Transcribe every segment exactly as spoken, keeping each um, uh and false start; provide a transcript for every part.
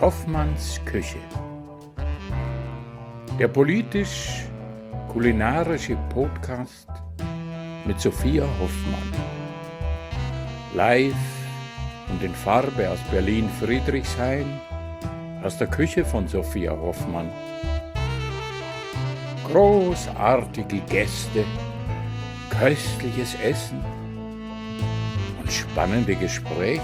Hoffmanns Küche. Der politisch-kulinarische Podcast mit Sophia Hoffmann. Live und in Farbe aus Berlin-Friedrichshain, aus der Küche von Sophia Hoffmann. Großartige Gäste, köstliches Essen und spannende Gespräche.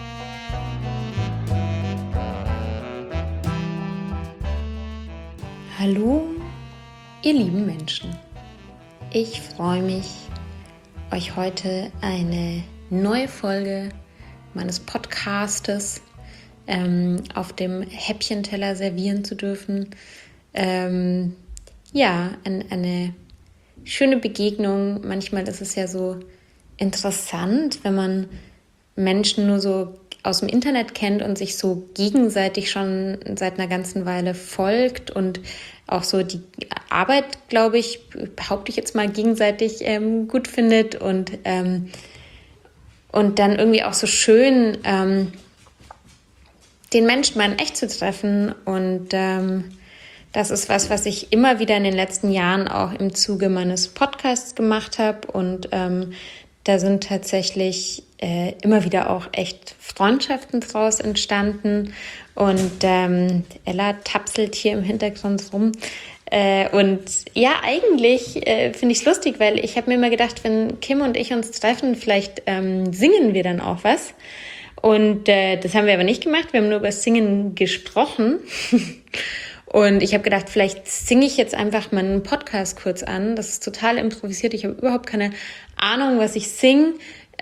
Hallo, ihr lieben Menschen. Ich freue mich, euch heute eine neue Folge meines Podcastes ähm, auf dem Häppchenteller servieren zu dürfen. Ähm, ja, ein, eine schöne Begegnung. Manchmal ist es ja so interessant, wenn man Menschen nur so aus dem Internet kennt und sich so gegenseitig schon seit einer ganzen Weile folgt und auch so die Arbeit, glaube ich, behaupte ich jetzt mal, gegenseitig ähm, gut findet und, ähm, und dann irgendwie auch so schön ähm, den Menschen mal in echt zu treffen. Und ähm, das ist was, was ich immer wieder in den letzten Jahren auch im Zuge meines Podcasts gemacht habe. Und ähm, da sind tatsächlich äh, immer wieder auch echt Freundschaften draus entstanden. Und ähm, Ella tapselt hier im Hintergrund rum. Äh, und ja, eigentlich äh, finde ich es lustig, weil ich habe mir immer gedacht, wenn Kim und ich uns treffen, vielleicht ähm, singen wir dann auch was. Und äh, das haben wir aber nicht gemacht. Wir haben nur über das Singen gesprochen. Und ich habe gedacht, vielleicht singe ich jetzt einfach meinen Podcast kurz an. Das ist total improvisiert. Ich habe überhaupt keine Ahnung, was ich singe.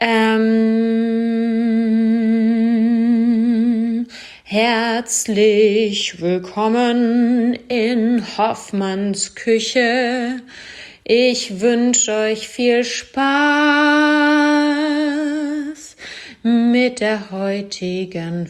Ähm, herzlich willkommen in Hoffmanns Küche. Ich wünsche euch viel Spaß mit der heutigen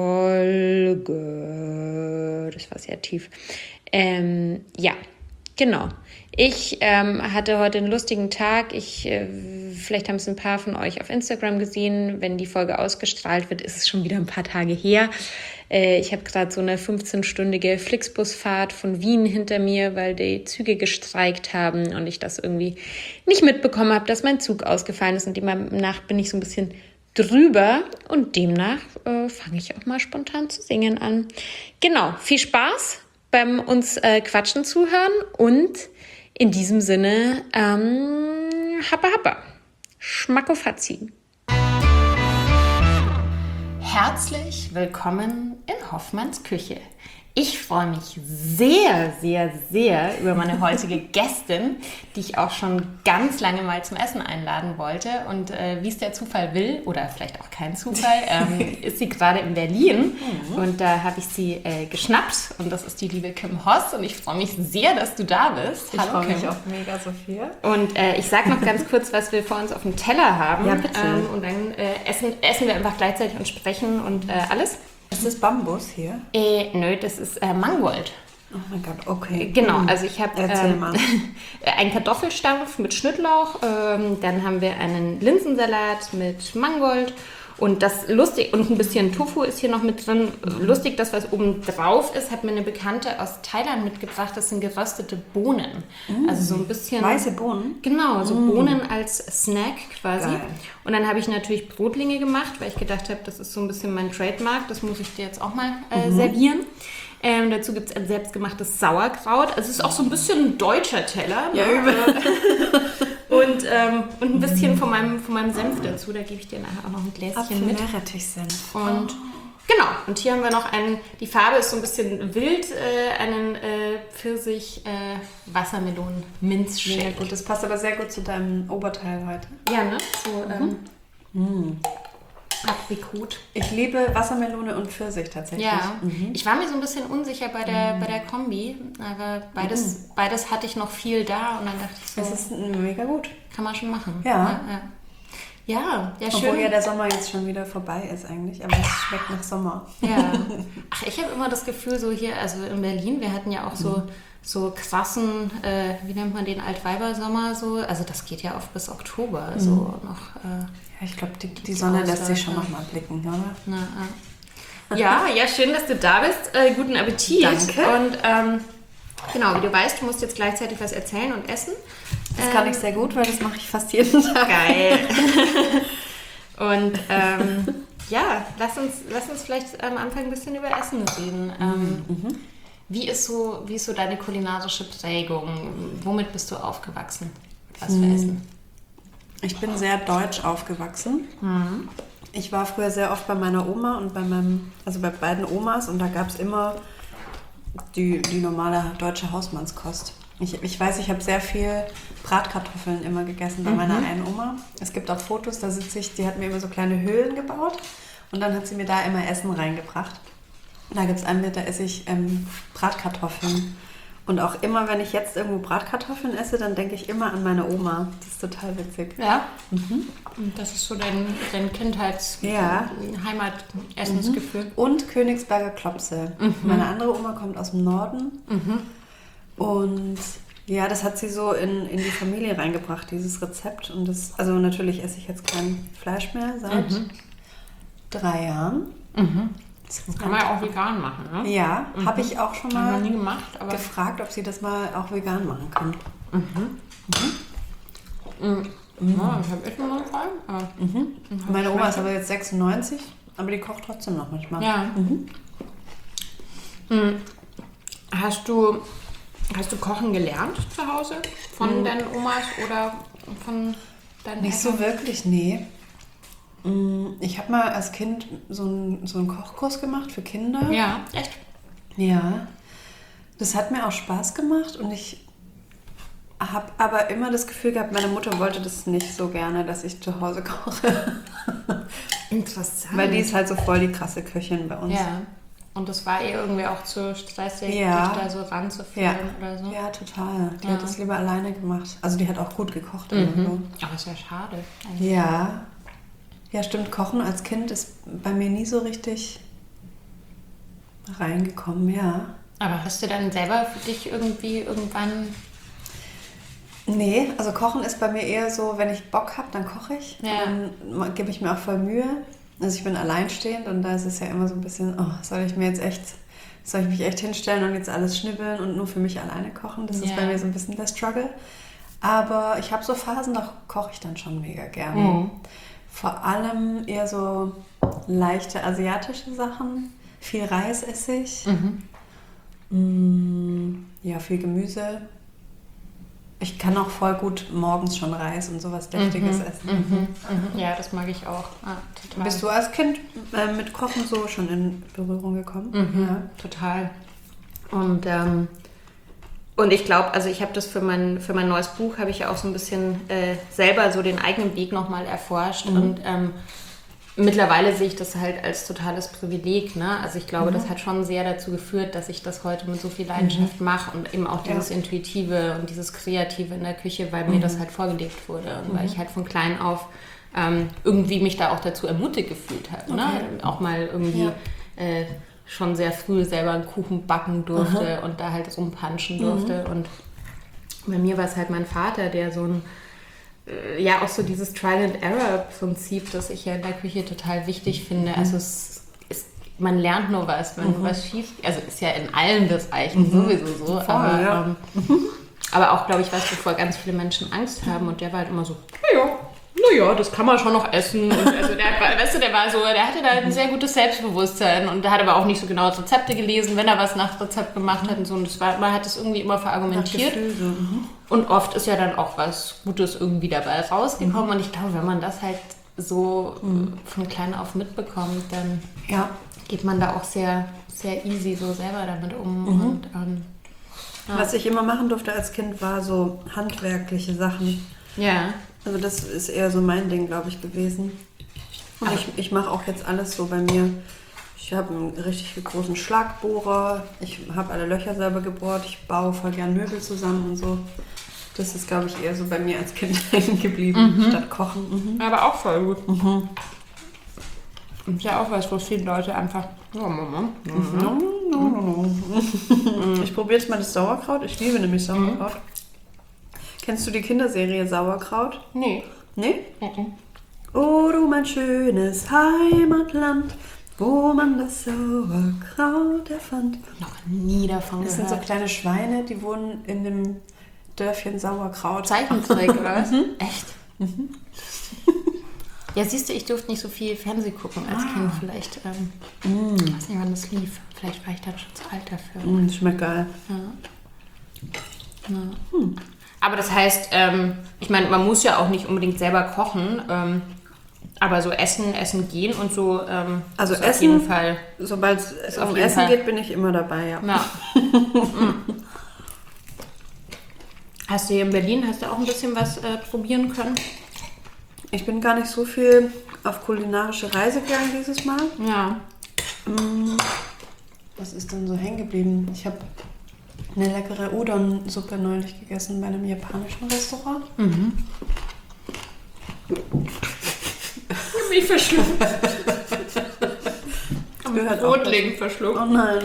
Folge. Das war sehr tief. Ähm, ja, genau. Ich ähm, hatte heute einen lustigen Tag. Ich, äh, vielleicht haben es ein paar von euch auf Instagram gesehen. Wenn die Folge ausgestrahlt wird, ist es schon wieder ein paar Tage her. Äh, ich habe gerade so eine fünfzehnstündige Flixbusfahrt von Wien hinter mir, weil die Züge gestreikt haben und ich das irgendwie nicht mitbekommen habe, dass mein Zug ausgefallen ist. Und demnach bin ich so ein bisschen drüber und demnach äh, fange ich auch mal spontan zu singen an. Genau, viel Spaß beim uns äh, Quatschen zuhören und in diesem Sinne, ähm, happa happa, Schmackofazzi. Herzlich willkommen in Hoffmanns Küche. Ich freue mich sehr, sehr, sehr über meine heutige Gästin, die ich auch schon ganz lange mal zum Essen einladen wollte. Und äh, wie es der Zufall will, oder vielleicht auch kein Zufall, ähm, ist sie gerade in Berlin. Mhm. Und da habe ich sie äh, geschnappt. Und das ist die liebe Kim Hoss. Und ich freue mich sehr, dass du da bist. Ich freue mich auch mega, Sophia. Und äh, ich sage noch ganz kurz, was wir vor uns auf dem Teller haben. Ja, bitte. Ähm, und dann äh, essen, essen wir einfach gleichzeitig und sprechen und äh, alles. Ist das Bambus hier? Äh, nö, das ist äh, Mangold. Oh mein Gott, okay. Genau, also ich habe ähm, mal. einen Kartoffelstampf mit Schnittlauch, ähm, dann haben wir einen Linsensalat mit Mangold und das lustig und ein bisschen Tofu ist hier noch mit drin. Lustig, das was oben drauf ist, hat mir eine Bekannte aus Thailand mitgebracht. Das sind geröstete Bohnen, mm. also so ein bisschen weiße Bohnen. Genau, so mm. Bohnen als Snack quasi. Geil. Und dann habe ich natürlich Brotlinge gemacht, weil ich gedacht habe, das ist so ein bisschen mein Trademark. Das muss ich dir jetzt auch mal äh, mhm. servieren. Ähm, dazu gibt es ein selbstgemachtes Sauerkraut. Also es ist auch so ein bisschen ein deutscher Teller. Ja, ne? übel. und, ähm, und ein bisschen von meinem, von meinem Senf dazu. Da gebe ich dir nachher auch noch ein Gläschen mit. Apfel-Meerrettich-Senf. Und genau. Und hier haben wir noch einen, die Farbe ist so ein bisschen wild, äh, einen äh, Pfirsich-Wassermelonen-Minzshake. Ja, gut, das passt aber sehr gut zu deinem Oberteil heute. Ja, ne? So, ähm, mm. Aprikot. Ich liebe Wassermelone und Pfirsich tatsächlich. Ja, mhm. ich war mir so ein bisschen unsicher bei der, mhm. bei der Kombi, aber beides, mhm. beides hatte ich noch viel da und dann dachte ich so, es ist mega gut. Kann man schon machen. Ja. Ja, ja. Ja, ja, schön. Obwohl ja der Sommer jetzt schon wieder vorbei ist eigentlich, aber es schmeckt nach Sommer. Ja. Ach, ich habe immer das Gefühl, so hier, also in Berlin, wir hatten ja auch so, mhm. so krassen, äh, wie nennt man den, Altweibersommer so, also das geht ja oft bis Oktober, mhm. so noch. Äh, ja, ich glaube, die, die Sonne lässt sich schon noch mal blicken, oder? Na, ja. Ja, ja, schön, dass du da bist. Äh, guten Appetit. Danke. Und ähm, genau, wie du weißt, du musst jetzt gleichzeitig was erzählen und essen. Das kann ich sehr gut, weil das mache ich fast jeden Tag. Geil. Und ähm, ja, lass uns, lass uns vielleicht am Anfang ein bisschen über Essen reden. Ähm, Mhm. wie, ist so, wie ist so deine kulinarische Prägung? Womit bist du aufgewachsen? Was für Essen? Ich bin sehr deutsch aufgewachsen. Mhm. Ich war früher sehr oft bei meiner Oma und bei meinem, also bei beiden Omas und da gab es immer die, die normale deutsche Hausmannskost. Ich, ich weiß, ich habe sehr viel Bratkartoffeln immer gegessen bei meiner einen Oma. Es gibt auch Fotos, da sitze ich, die hat mir immer so kleine Höhlen gebaut und dann hat sie mir da immer Essen reingebracht. Da gibt es einen mit, da esse ich ähm, Bratkartoffeln. Und auch immer, wenn ich jetzt irgendwo Bratkartoffeln esse, dann denke ich immer an meine Oma. Das ist total witzig. Ja? Mhm. Und das ist so dein, dein Kindheits-, Ja. Heimatessensgefühl. Und Königsberger Klopse. Mhm. Meine andere Oma kommt aus dem Norden. Mhm. Und ja, das hat sie so in, in die Familie reingebracht, dieses Rezept. Und das, also natürlich esse ich jetzt kein Fleisch mehr seit Mhm. drei Jahren. Mhm. Das kann man ja auch vegan machen, ne? Ja, Mhm. habe ich auch schon Haben wir mal nie gemacht, aber... gefragt, ob sie das mal auch vegan machen können. Mhm. Ja, ich habe echt noch mal gefallen. Aber Mhm. Meine Oma ist aber jetzt sechsundneunzig, aber die kocht trotzdem noch manchmal. ja. Mhm. Mhm. Hast du, hast du Kochen gelernt zu Hause? Von Mhm. deinen Omas oder von deinen Nicht so wirklich, nee. Mm, Ich habe mal als Kind so einen, so einen Kochkurs gemacht für Kinder. Ja, echt? Ja. Das hat mir auch Spaß gemacht und ich habe aber immer das Gefühl gehabt, meine Mutter wollte das nicht so gerne, dass ich zu Hause koche. Interessant. Weil die ist halt so voll die krasse Köchin bei uns. Ja. Und das war ihr irgendwie auch zu stressig, Ja. dich da so ranzuführen Ja. oder so? Ja, total. Die Ja. hat das lieber alleine gemacht. Also die hat auch gut gekocht. Mhm. immer so. Aber ist ja schade. eigentlich. Ja. Ja, stimmt. Kochen als Kind ist bei mir nie so richtig reingekommen, ja. Aber hast du dann selber für dich irgendwie irgendwann... Nee, also Kochen ist bei mir eher so, wenn ich Bock habe, dann koche ich. Ja. Dann gebe ich mir auch voll Mühe. Also ich bin alleinstehend und da ist es ja immer so ein bisschen, oh, soll ich mir jetzt echt, soll ich mich echt hinstellen und jetzt alles schnibbeln und nur für mich alleine kochen? Das Ja. ist bei mir so ein bisschen der Struggle. Aber ich habe so Phasen, da koche ich dann schon mega gerne. Mhm. Vor allem eher so leichte asiatische Sachen. Viel Reis esse ich. Mhm. Mm, ja, viel Gemüse. Ich kann auch voll gut morgens schon Reis und sowas Deftiges essen. Mhm. Mhm. Ja, das mag ich auch. Ah, total. Bist du als Kind äh, mit Kochen so schon in Berührung gekommen? Mhm. Ja. Total. Und, ähm, und ich glaube, also ich habe das für mein, für mein neues Buch, habe ich ja auch so ein bisschen äh, selber so den eigenen Weg nochmal erforscht. Mhm. Und ähm, mittlerweile sehe ich das halt als totales Privileg. Ne? Also ich glaube, Mhm. das hat schon sehr dazu geführt, dass ich das heute mit so viel Leidenschaft mache und eben auch dieses Ja. Intuitive und dieses Kreative in der Küche, weil mir das halt vorgelebt wurde und weil ich halt von klein auf ähm, irgendwie mich da auch dazu ermutigt gefühlt habe. Ne? Okay. Auch mal irgendwie Ja. äh, schon sehr früh selber einen Kuchen backen durfte und da halt rumpanschen durfte. Und bei mir war es halt mein Vater, der so ein äh, ja, auch so dieses Trial-and-Error-Prinzip, das ich ja in der Küche total wichtig finde. Also es ist, man lernt nur was, wenn was schief, also ist ja in allen Bereichen sowieso so, Voll, aber, ja. ähm, aber auch, glaube ich, was wovor ganz viele Menschen Angst haben und der war halt immer so, naja, naja, das kann man schon noch essen. Und also der, war- weißt du, der war so, der hatte da ein sehr gutes Selbstbewusstsein und der hat aber auch nicht so genau Rezepte gelesen, wenn er was nach Rezept gemacht hat und so. Und das war, man hat das irgendwie immer verargumentiert. Gefühl so. Mhm. Und oft ist ja dann auch was Gutes irgendwie dabei rausgekommen. Und ich glaube, wenn man das halt so äh, von klein auf mitbekommt, dann Ja. geht man da auch sehr, sehr easy so selber damit um. Und, ähm, ja. Was ich immer machen durfte als Kind, war so handwerkliche Sachen. ja. Also das ist eher so mein Ding, glaube ich, gewesen. Und ich, ich mache auch jetzt alles so bei mir. Ich habe einen richtig großen Schlagbohrer. Ich habe alle Löcher selber gebohrt. Ich baue voll gern Möbel zusammen und so. Das ist, glaube ich, eher so bei mir als Kind hängen geblieben, statt Kochen. Mhm. Aber auch voll gut. Mhm. Ist ja auch was, wo viele Leute einfach. Ja, Mama. Mhm. No, no, no, no. Ich probiere jetzt mal das Sauerkraut. Ich liebe nämlich Sauerkraut. Kennst du die Kinderserie Sauerkraut? Nee. Nee? Mhm. Oh, du mein schönes Heimatland, Wo man das Sauerkraut erfand. Noch nie davon Das gehört. sind so kleine Schweine, die wohnen in dem Dörfchen Sauerkraut. Zeichentrick, oder was? Mhm. Echt? Mhm. Ja, siehst du, ich durfte nicht so viel Fernsehen gucken als Ah. Kind. Vielleicht, ähm, Mm. ich weiß nicht, wann das lief. Vielleicht war ich dann schon zu alt dafür. Mm, schmeckt geil. Ja. Ja. Hm. Aber das heißt, ähm, ich meine, man muss ja auch nicht unbedingt selber kochen, ähm, aber so essen, essen gehen und so, ähm, Also ist Essen, auf jeden Fall. Sobald es auf um jeden Essen Fall. geht, bin ich immer dabei, ja. Ja. Mhm. Hast du hier in Berlin, hast du auch ein bisschen was äh, probieren können? Ich bin gar nicht so viel auf kulinarische Reise gegangen dieses Mal. Ja. Mm, Was ist denn so hängen geblieben? Ich habe eine leckere Udon-Suppe neulich gegessen bei einem japanischen Restaurant. Mhm. Ich mich verschluckt. Gehört auch Brotlegen verschluckt. Oh nein.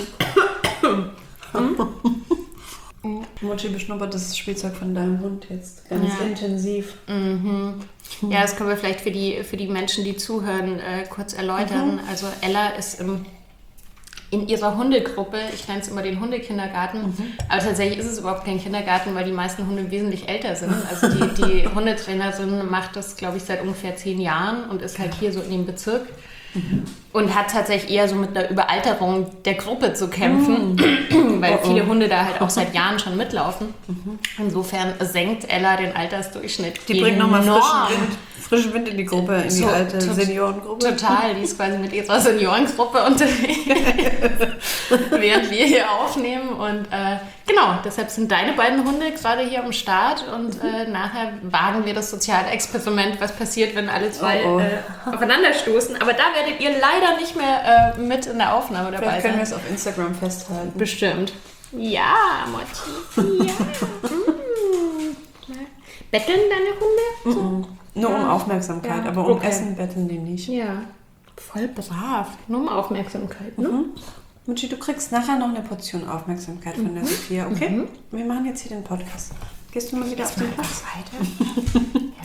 Mochi beschnuppert das Spielzeug von deinem Hund jetzt ganz Ja. intensiv. Mhm. Ja, das können wir vielleicht für die, für die Menschen, die zuhören, äh, kurz erläutern. Mhm. Also Ella ist im, in ihrer Hundegruppe, ich nenne es immer den Hundekindergarten, Mhm. aber tatsächlich ist es überhaupt kein Kindergarten, weil die meisten Hunde wesentlich älter sind. Also die, die Hundetrainerin macht das, glaube ich, seit ungefähr zehn Jahren und ist halt hier so in dem Bezirk. Mhm. Und hat tatsächlich eher so mit einer Überalterung der Gruppe zu kämpfen, mhm. weil Oh oh. viele Hunde da halt auch seit Jahren schon mitlaufen. Mhm. Insofern senkt Ella den Altersdurchschnitt. Die bringt nochmal enorm. frischen Wind, frischen Wind in die Gruppe, in die So, alte tot- Seniorengruppe. Total, die ist quasi mit ihrer Seniorengruppe unterwegs, während wir hier aufnehmen. Und äh, genau, deshalb sind deine beiden Hunde gerade hier am Start. Und äh, nachher wagen wir das soziale Experiment, was passiert, wenn alle zwei Oh, oh. Äh, aufeinanderstoßen. Aber da werdet ihr leider nicht mehr äh, mit in der Aufnahme dabei Vielleicht können wir sein. es auf Instagram festhalten. Bestimmt. Ja, Motti. Ja. mm. Betteln deine Hunde? Mhm. Nur um Aufmerksamkeit, Ja, aber um okay. Essen betteln die nicht. Ja, voll brav. Nur um Aufmerksamkeit, ne? Mhm. Mutschi, du kriegst nachher noch eine Portion Aufmerksamkeit von der Sophia, okay? Mhm. Wir machen jetzt hier den Podcast. Gehst du mal wieder auf den Platz? Weiter.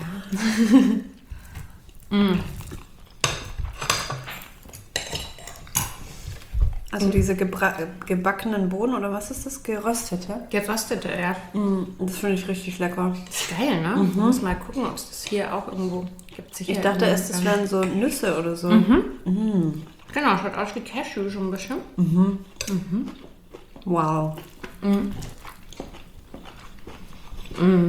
Ja. mm. Also diese gebra- gebackenen Bohnen, oder was ist das? Geröstete? Geröstete, ja. Mm, Das finde ich richtig lecker. Das ist geil, ne? Ich muss mal gucken, ob es das hier auch irgendwo gibt. Sicher Ich dachte irgendwo. erst, das wären so Nüsse oder so. Mhm. Mm. Genau, schaut aus wie Cashew schon ein bisschen. Wow. Mm. Mm.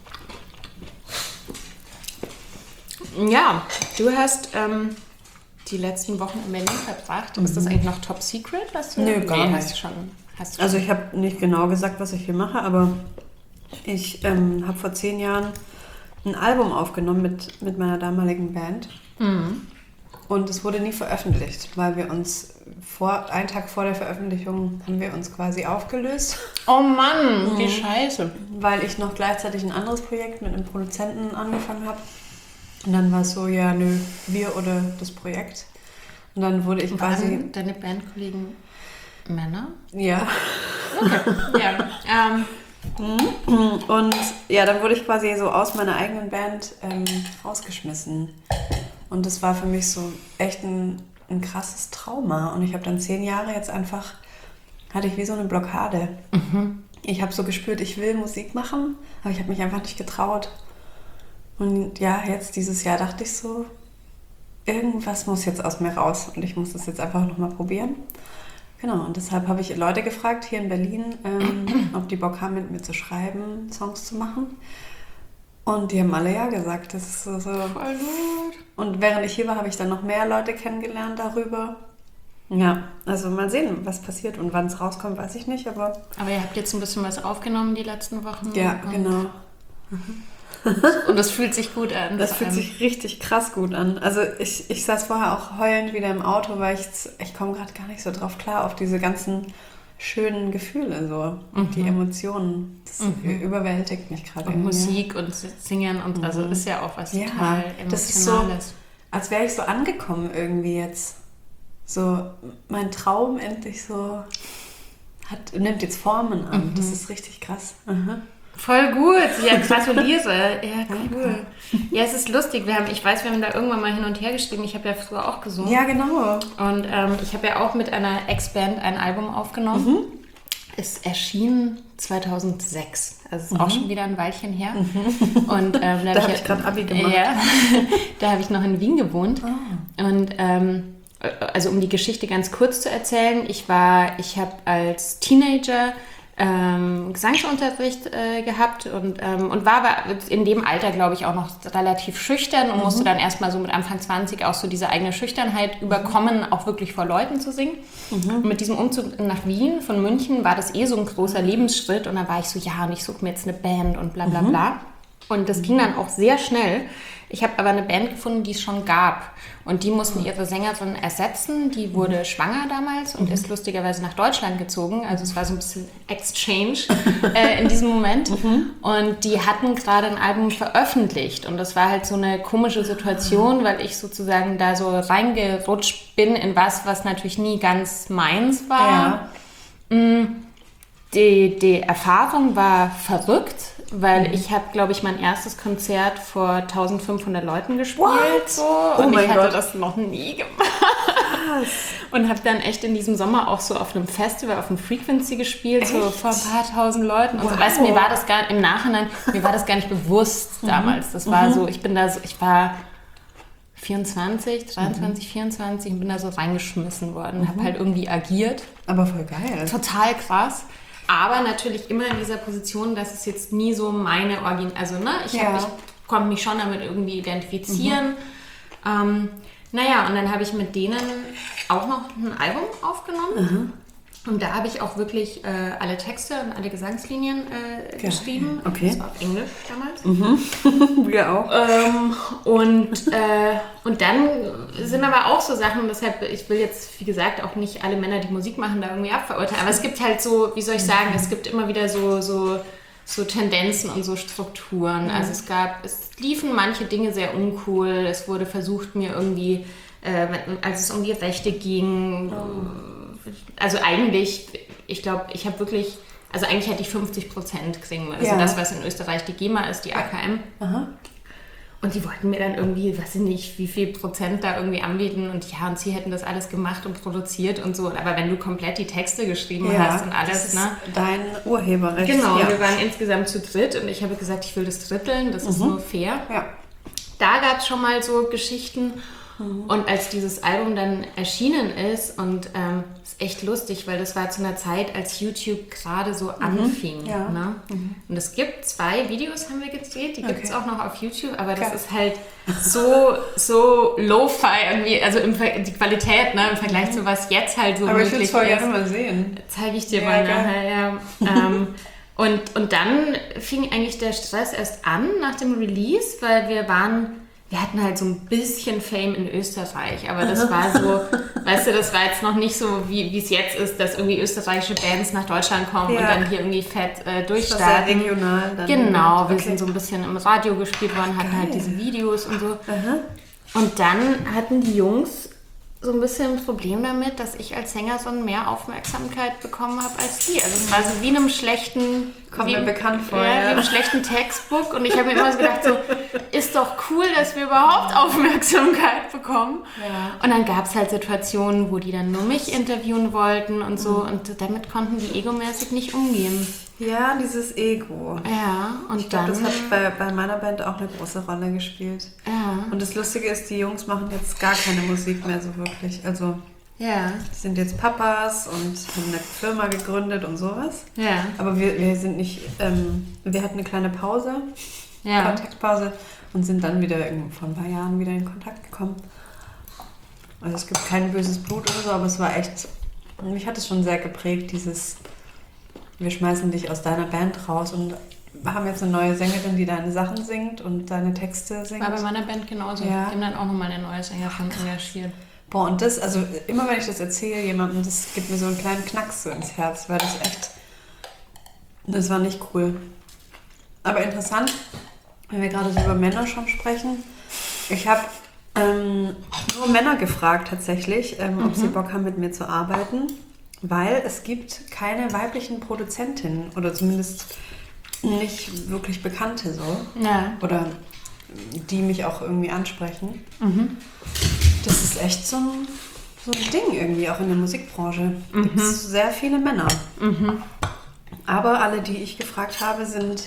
Ja, du hast ähm, die letzten Wochen in Berlin verbracht. Ist das eigentlich noch top secret? Was du Nö, gar nee, nicht. Hast du schon, hast du Also ich habe nicht genau gesagt, was ich hier mache, aber ich ähm, habe vor zehn Jahren ein Album aufgenommen mit, mit meiner damaligen Band. Mhm. Und es wurde nie veröffentlicht, weil wir uns vor, einen Tag vor der Veröffentlichung haben wir uns quasi aufgelöst, Oh Mann, wie scheiße. weil ich noch gleichzeitig ein anderes Projekt mit einem Produzenten angefangen habe. Und dann war es so, ja, nö, wir oder das Projekt. Und dann wurde ich quasi, Waren deine Bandkollegen Männer? ja, Ja. Ähm, und ja, dann wurde ich quasi so aus meiner eigenen Band ähm, rausgeschmissen. Und das war für mich so echt ein, ein krasses Trauma. Und ich habe dann zehn Jahre jetzt einfach, hatte ich wie so eine Blockade. Ich habe so gespürt, ich will Musik machen, aber ich habe mich einfach nicht getraut. Und ja, jetzt dieses Jahr dachte ich so, irgendwas muss jetzt aus mir raus und ich muss das jetzt einfach nochmal probieren. Genau, und deshalb habe ich Leute gefragt hier in Berlin, ähm, ob die Bock haben, mit mir zu schreiben, Songs zu machen. Und die haben alle ja gesagt. Das ist so, so. voll gut. Und während ich hier war, habe ich dann noch mehr Leute kennengelernt darüber. Ja, also mal sehen, was passiert und wann es rauskommt, weiß ich nicht, aber Aber ihr habt jetzt ein bisschen was aufgenommen die letzten Wochen. ja, und, genau. Und das fühlt sich gut an. Das vor fühlt allem. sich richtig krass gut an. Also ich, ich saß vorher auch heulend wieder im Auto, weil ich, ich komme gerade gar nicht so drauf klar auf diese ganzen schönen Gefühle, so Mhm. die Emotionen. Das Mhm. überwältigt mich gerade. Und irgendwie. Musik und Singen und also ist ja auch was Ja, total das ist so- Emotionales. Als wäre ich so angekommen irgendwie jetzt. So mein Traum endlich so hat, nimmt jetzt Formen an. Mhm. Das ist richtig krass. Aha. Voll gut, ja, gratuliere. Ja, cool. Ja, es ist lustig. Wir haben, ich weiß, wir haben da irgendwann mal hin und her geschrieben. Ich habe ja früher auch gesungen. Ja, genau. Und ähm, ich habe ja auch mit einer Ex-Band ein Album aufgenommen. Mhm. Es erschien zweitausendsechs. Also es ist mhm. auch schon wieder ein Weilchen her. Mhm. Und, ähm, da da habe hab ich, ich gerade Abi gemacht. Ja, da habe ich noch in Wien gewohnt. Oh. Und ähm, also um die Geschichte ganz kurz zu erzählen, ich war, ich habe als Teenager ähm, Gesangsunterricht äh, gehabt und, ähm, und war aber in dem Alter, glaube ich, auch noch relativ schüchtern und mhm. musste dann erstmal so mit Anfang zwanzig auch so diese eigene Schüchternheit mhm. überkommen, auch wirklich vor Leuten zu singen. Mhm. Und mit diesem Umzug nach Wien von München war das eh so ein großer Lebensschritt und da war ich so, ja, und ich suche mir jetzt eine Band und bla bla mhm. bla. Und das ging dann auch sehr schnell. Ich habe aber eine Band gefunden, die es schon gab. Und die mussten ihre Sängerin ersetzen. Die wurde mhm. schwanger damals und mhm. ist lustigerweise nach Deutschland gezogen. Also es war so ein bisschen Exchange äh, in diesem Moment. Mhm. Und die hatten gerade ein Album veröffentlicht. Und das war halt so eine komische Situation, weil ich sozusagen da so reingerutscht bin in was, was natürlich nie ganz meins war. Ja. Die, die Erfahrung war verrückt. Weil mhm. ich habe, glaube ich, mein erstes Konzert vor eintausendfünfhundert Leuten gespielt. So, und oh ich hatte Gott. das noch nie gemacht. Was? Und habe dann echt in diesem Sommer auch so auf einem Festival, auf dem Frequency gespielt, echt? so vor ein paar tausend Leuten. Und wow. so, weißt du, mir war das gar im Nachhinein, mir war das gar nicht bewusst mhm. damals. Das war mhm. so, ich bin da so, ich war vierundzwanzig, dreiundzwanzig, mhm. vierundzwanzig und bin da so reingeschmissen worden. Mhm. Habe halt irgendwie agiert. Aber voll geil. Total krass. Aber natürlich immer in dieser Position, dass es jetzt nie so meine Origin... Also, ne, ich, ja. ich konnte mich schon damit irgendwie identifizieren. Mhm. Ähm, naja, und dann habe ich mit denen auch noch ein Album aufgenommen. Mhm. Und da habe ich auch wirklich äh, alle Texte und alle Gesangslinien äh, ja. geschrieben. Okay. Das war auf Englisch damals. Mhm. Wir auch. Ähm, und, äh, und dann sind aber auch so Sachen, deshalb, ich will jetzt, wie gesagt, auch nicht alle Männer, die Musik machen, da irgendwie abverurteilen. Aber es gibt halt so, wie soll ich sagen, es gibt immer wieder so, so, so Tendenzen und so Strukturen. Mhm. Also es gab, es liefen manche Dinge sehr uncool. Es wurde versucht, mir irgendwie, äh, als es um die Rechte ging, oh. Also eigentlich, ich glaube, ich habe wirklich, also eigentlich hätte ich fünfzig Prozent kriegen müssen. Also ja. das, was in Österreich die GEMA ist, die A K M. Aha. Und die wollten mir dann irgendwie, weiß ich nicht, wie viel Prozent da irgendwie anbieten. Und ja, und sie hätten das alles gemacht und produziert und so. Aber wenn du komplett die Texte geschrieben ja, hast und alles, das ist ne? dein Urheberrecht. Genau, ja. wir waren insgesamt zu dritt und ich habe gesagt, ich will das dritteln, das mhm. ist nur fair. Ja. Da gab es schon mal so Geschichten. Und als dieses Album dann erschienen ist, und ähm, ist echt lustig, weil das war zu einer Zeit, als YouTube gerade so anfing. Mhm, ja. Ne? Mhm. Und es gibt zwei Videos, haben wir gedreht, die okay. gibt es auch noch auf YouTube, aber das Klar. ist halt so, so Lo-Fi irgendwie, also im Ver- die Qualität ne, im Vergleich mhm. zu was jetzt halt so aber möglich ist. Aber ich will es voll gerne mal sehen. Zeige ich dir ja, mal nachher. Ja. ähm, und, und dann fing eigentlich der Stress erst an nach dem Release, weil wir waren... Wir hatten halt so ein bisschen Fame in Österreich, aber das war so, weißt du, das war jetzt noch nicht so, wie es jetzt ist, dass irgendwie österreichische Bands nach Deutschland kommen ja. und dann hier irgendwie fett äh, durchstarten. Das ist sehr regional. Dann genau, okay. wir sind so ein bisschen im Radio gespielt worden, hatten Geil. halt diese Videos und so. Aha. Und dann hatten die Jungs so ein bisschen ein Problem damit, dass ich als Sängerin mehr Aufmerksamkeit bekommen habe als die. Also es war so wie in einem schlechten... Kommt mir bekannt vor. Ja, ja. Wie in einem schlechten Textbook. Und ich habe mir immer so gedacht, so, ist doch cool, dass wir überhaupt Aufmerksamkeit bekommen. Ja. Und dann gab es halt Situationen, wo die dann nur mich interviewen wollten und so. Mhm. Und damit konnten die egomäßig nicht umgehen. Ja, dieses Ego. Ja, und ich dann... glaube, das hat bei, bei meiner Band auch eine große Rolle gespielt. Ja. Und das Lustige ist, die Jungs machen jetzt gar keine Musik mehr so wirklich. Also... Ja. Die sind jetzt Papas und haben eine Firma gegründet und sowas. Ja. Aber wir, wir sind nicht, ähm, wir hatten eine kleine Pause, ja. Kontaktpause und sind dann wieder vor ein paar Jahren wieder in Kontakt gekommen. Also es gibt kein böses Blut oder so, aber es war echt, mich hat es schon sehr geprägt, dieses, wir schmeißen dich aus deiner Band raus und wir haben jetzt eine neue Sängerin, die deine Sachen singt und deine Texte singt. War bei meiner Band genauso. Ja. Wir haben dann auch nochmal eine neue Sängerin engagiert. Boah, und das, also immer wenn ich das erzähle jemandem, das gibt mir so einen kleinen Knacks so ins Herz, weil das echt, das war nicht cool. Aber interessant, wenn wir gerade so über Männer schon sprechen, ich habe ähm, nur Männer gefragt tatsächlich, ähm, mhm. ob sie Bock haben, mit mir zu arbeiten, weil es gibt keine weiblichen Produzentinnen oder zumindest nicht wirklich Bekannte so. Ja. Oder die mich auch irgendwie ansprechen. Mhm. Das ist echt so ein, so ein Ding irgendwie, auch in der Musikbranche. Mhm. Gibt es sehr viele Männer. Mhm. Aber alle, die ich gefragt habe, sind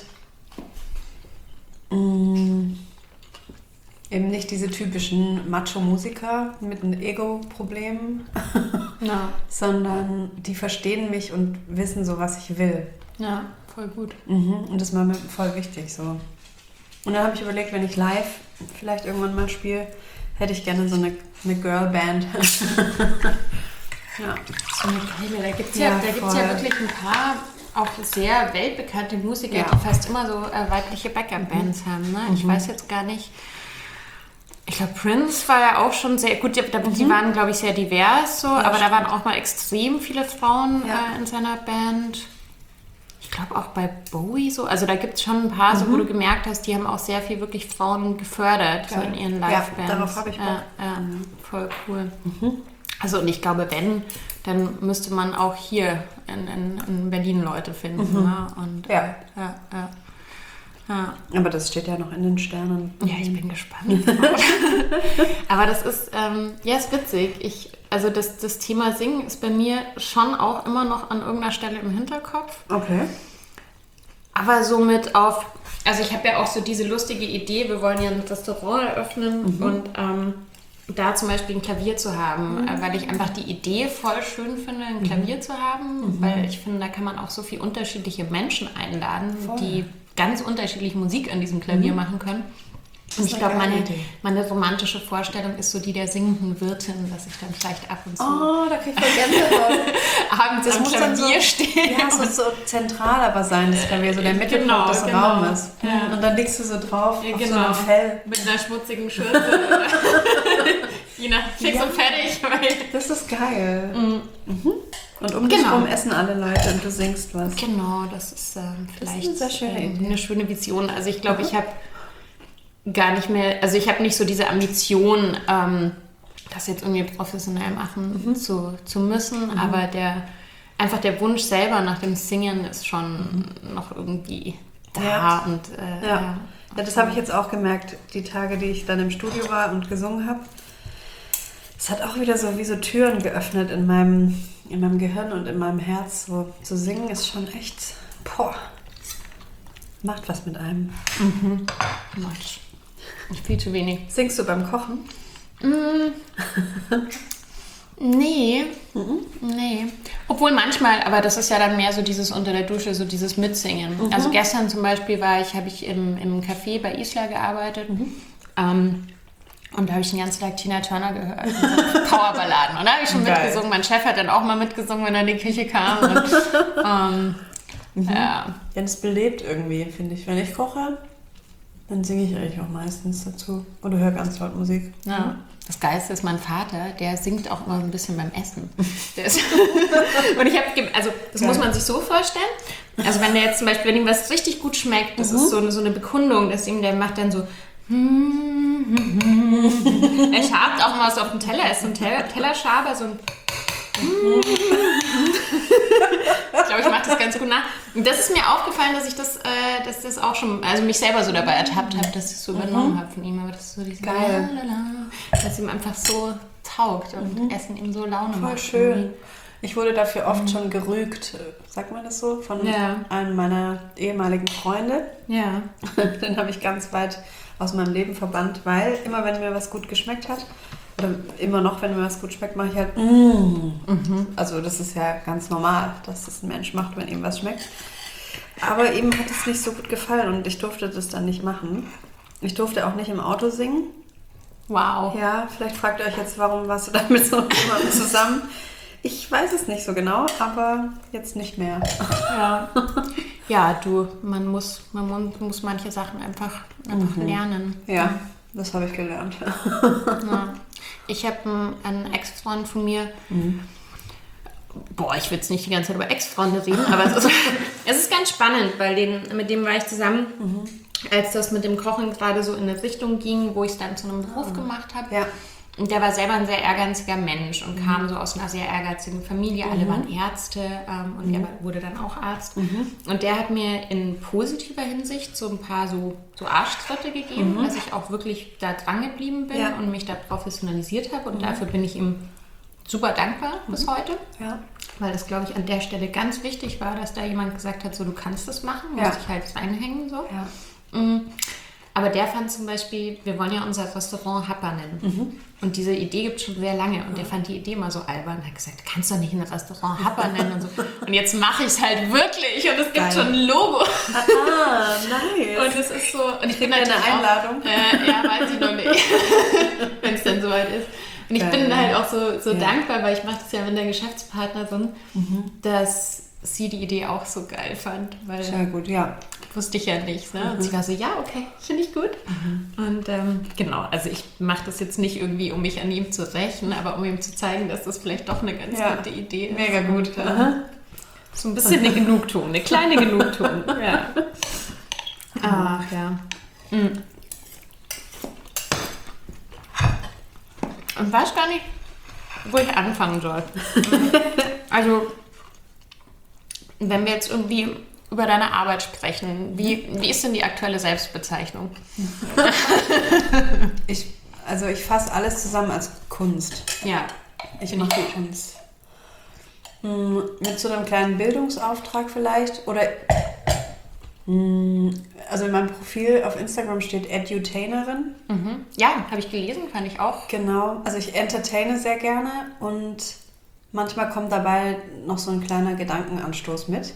mh, eben nicht diese typischen Macho-Musiker mit einem Ego-Problem, Ja. sondern die verstehen mich und wissen so, was ich will. Ja, voll gut. Mhm. Und das war mir voll wichtig so. Und dann habe ich überlegt, wenn ich live vielleicht irgendwann mal spiele, hätte ich gerne so eine, eine Girlband. Ja. So eine geile, da gibt es Ja, ja, da gibt's voll. ja wirklich ein paar auch sehr weltbekannte Musiker, Ja. die fast immer so äh, weibliche Backup-Bands haben. Ne? Ich weiß jetzt gar nicht. Ich glaube, Prince war ja auch schon sehr gut. Die, die waren, glaube ich, sehr divers, so, aber da waren auch mal extrem viele Frauen Ja. äh, in seiner Band. Ich glaube auch bei Bowie so. Also da gibt es schon ein paar, so, wo du gemerkt hast, die haben auch sehr viel wirklich Frauen gefördert, so Geil. in ihren Ja, Live-Bands. darauf habe ich Bock. Ja, ja, voll cool. Also und ich glaube, wenn, dann müsste man auch hier in, in, in Berlin Leute finden. Ne? Und, Ja. äh, ja, ja. Ja. Aber das steht ja noch in den Sternen. Ja, ich bin gespannt. Aber das ist, ähm, ja, ist witzig. Ich, also das, das Thema Singen ist bei mir schon auch immer noch an irgendeiner Stelle im Hinterkopf. Okay. Aber somit auf, also ich habe ja auch so diese lustige Idee, wir wollen ja ein Restaurant eröffnen und ähm, da zum Beispiel ein Klavier zu haben, äh, weil ich einfach die Idee voll schön finde, ein Klavier zu haben, weil ich finde, da kann man auch so viele unterschiedliche Menschen einladen, Voll. die ganz unterschiedliche Musik an diesem Klavier machen können. Und ist ich eine glaube, geile meine, Idee. meine romantische Vorstellung ist so die der singenden Wirtin, dass ich dann vielleicht ab und zu Oh, da krieg ich voll Gänsehaut. abends Das am muss dann Klavier so, stehe. ja, es muss so zentral aber sein, das Klavier, so der Mittelpunkt Genau, des genau. Raumes. Ja. Und dann liegst du so drauf Ja, auf so genau. einem Fell. Mit einer schmutzigen Schürze. Je nach fix Ja. und fertig. Weil Das ist geil. Mhm. Und um dich Genau. herum essen alle Leute und du singst was. genau, das ist ähm, vielleicht eine sehr schöne ähm, Idee. eine schöne Vision. Also ich glaube, ich habe gar nicht mehr, also ich habe nicht so diese Ambition, ähm, das jetzt irgendwie professionell machen Mhm. zu, zu müssen, aber der einfach der Wunsch selber nach dem Singen ist schon noch irgendwie da. Ja. Und, äh, Ja. Ja, das habe ich jetzt auch gemerkt, die Tage, die ich dann im Studio war und gesungen habe. Es hat auch wieder so wie so Türen geöffnet in meinem, in meinem Gehirn und in meinem Herz. So zu singen ist schon echt, boah, macht was mit einem. Much. Viel zu wenig. Singst du beim Kochen? Nee, nee. Obwohl manchmal, aber das ist ja dann mehr so dieses unter der Dusche, so dieses Mitsingen. Also gestern zum Beispiel war ich, habe ich im, im Café bei Isla gearbeitet. Ähm, und da habe ich den ganzen Tag Tina Turner gehört. Also Powerballaden. Und da habe ich schon Geil. mitgesungen. Mein Chef hat dann auch mal mitgesungen, wenn er in die Küche kam. Und, ähm, ja. Ja, das belebt irgendwie, finde ich. Wenn ich koche, dann singe ich eigentlich auch meistens dazu. Oder höre ganz laut Musik. Ja. Das Geilste ist mein Vater, der singt auch immer so ein bisschen beim Essen. Der ist und ich habe, also das Geil. muss man sich so vorstellen. Also wenn der jetzt zum Beispiel, wenn ihm was richtig gut schmeckt, das ist so eine, so eine Bekundung, dass ihm der macht dann so. Er schabt auch mal so auf den Teller, er ist so ein Teller, Tellerschaber, so ein. Ich glaube, ich mache das ganz gut nach. Und das ist mir aufgefallen, dass ich das, äh, dass das auch schon, also mich selber so dabei ertappt habe, dass ich es so übernommen habe von ihm. Aber das ist so dieses Geil. Lalala, dass ihm einfach so taugt und Essen ihm so Laune Voll macht. schön. Ich wurde dafür oft schon gerügt, sagt man das so, von Ja. einem meiner ehemaligen Freunde. Ja. Den habe ich ganz weit aus meinem Leben verbannt, weil immer wenn mir was gut geschmeckt hat, oder immer noch, wenn mir was gut schmeckt, mache ich halt mm. Also das ist ja ganz normal, dass das ein Mensch macht, wenn ihm was schmeckt. Aber ihm hat es nicht so gut gefallen und ich durfte das dann nicht machen. Ich durfte auch nicht im Auto singen. Wow. Ja, vielleicht fragt ihr euch jetzt, warum warst du da mit so jemandem zusammen? Ich weiß es nicht so genau, aber jetzt nicht mehr. Ja. Ja, du, man muss, man muss, muss manche Sachen einfach, einfach lernen. Ja, das habe ich gelernt. Ja. Ich habe einen, einen Ex-Freund von mir, boah, ich will jetzt nicht die ganze Zeit über Ex-Freunde reden, aber es ist, es ist ganz spannend, weil den, mit dem war ich zusammen, als das mit dem Kochen gerade so in eine Richtung ging, wo ich es dann zu einem Beruf gemacht habe. Ja. Und der war selber ein sehr ehrgeiziger Mensch und mhm. kam so aus einer sehr ehrgeizigen Familie. Alle mhm. waren Ärzte ähm, und mhm. er wurde dann auch Arzt. Mhm. Und der hat mir in positiver Hinsicht so ein paar so, so Arschtritte gegeben, mhm. dass ich auch wirklich da dran geblieben bin ja. und mich da professionalisiert habe. Und mhm. dafür bin ich ihm super dankbar mhm. bis heute. Ja. Weil das, glaube ich, an der Stelle ganz wichtig war, dass da jemand gesagt hat, so du kannst das machen, musst ja. dich halt reinhängen. So. Ja. Mhm. Aber der fand zum Beispiel, wir wollen ja unser Restaurant Happa nennen. Mhm. Und diese Idee gibt es schon sehr lange. Und der fand die Idee mal so albern. Er hat gesagt, du kannst doch nicht ein Restaurant Happa nennen und so. Und jetzt mache ich es halt wirklich. Und es gibt Geil. schon ein Logo. Ah, nice. Und es ist so... Und ich bin halt eine Einladung. Auch, äh, ja, weiß ich noch nicht. Wenn es denn soweit ist. Und ich Geil. bin halt auch so, so ja. dankbar, weil ich mache das ja mit der Geschäftspartnerin, mhm. dass sie die Idee auch so geil fand. Weil sehr gut, ja. Wusste ich ja nicht. Ne? Mhm. Und sie war so, ja, okay, finde ich gut. Mhm. Und ähm, genau, also ich mache das jetzt nicht irgendwie, um mich an ihm zu rächen, aber um ihm zu zeigen, dass das vielleicht doch eine ganz ja. gute Idee ist. Mega gut. Und, äh, so ein bisschen eine Genugtuung, eine kleine Genugtuung. ja. Ach ja. Mhm. Und weiß gar nicht, wo ich anfangen soll. Also, wenn wir jetzt irgendwie über deine Arbeit sprechen, wie, wie ist denn die aktuelle Selbstbezeichnung? ich, also ich fasse alles zusammen als Kunst. Ja. Ich mache Kunst. Hm, mit so einem kleinen Bildungsauftrag vielleicht. Oder hm, also in meinem Profil auf Instagram steht Edutainerin. Mhm. Ja, habe ich gelesen, fand ich auch. Genau, also ich entertaine sehr gerne und manchmal kommt dabei noch so ein kleiner Gedankenanstoß mit.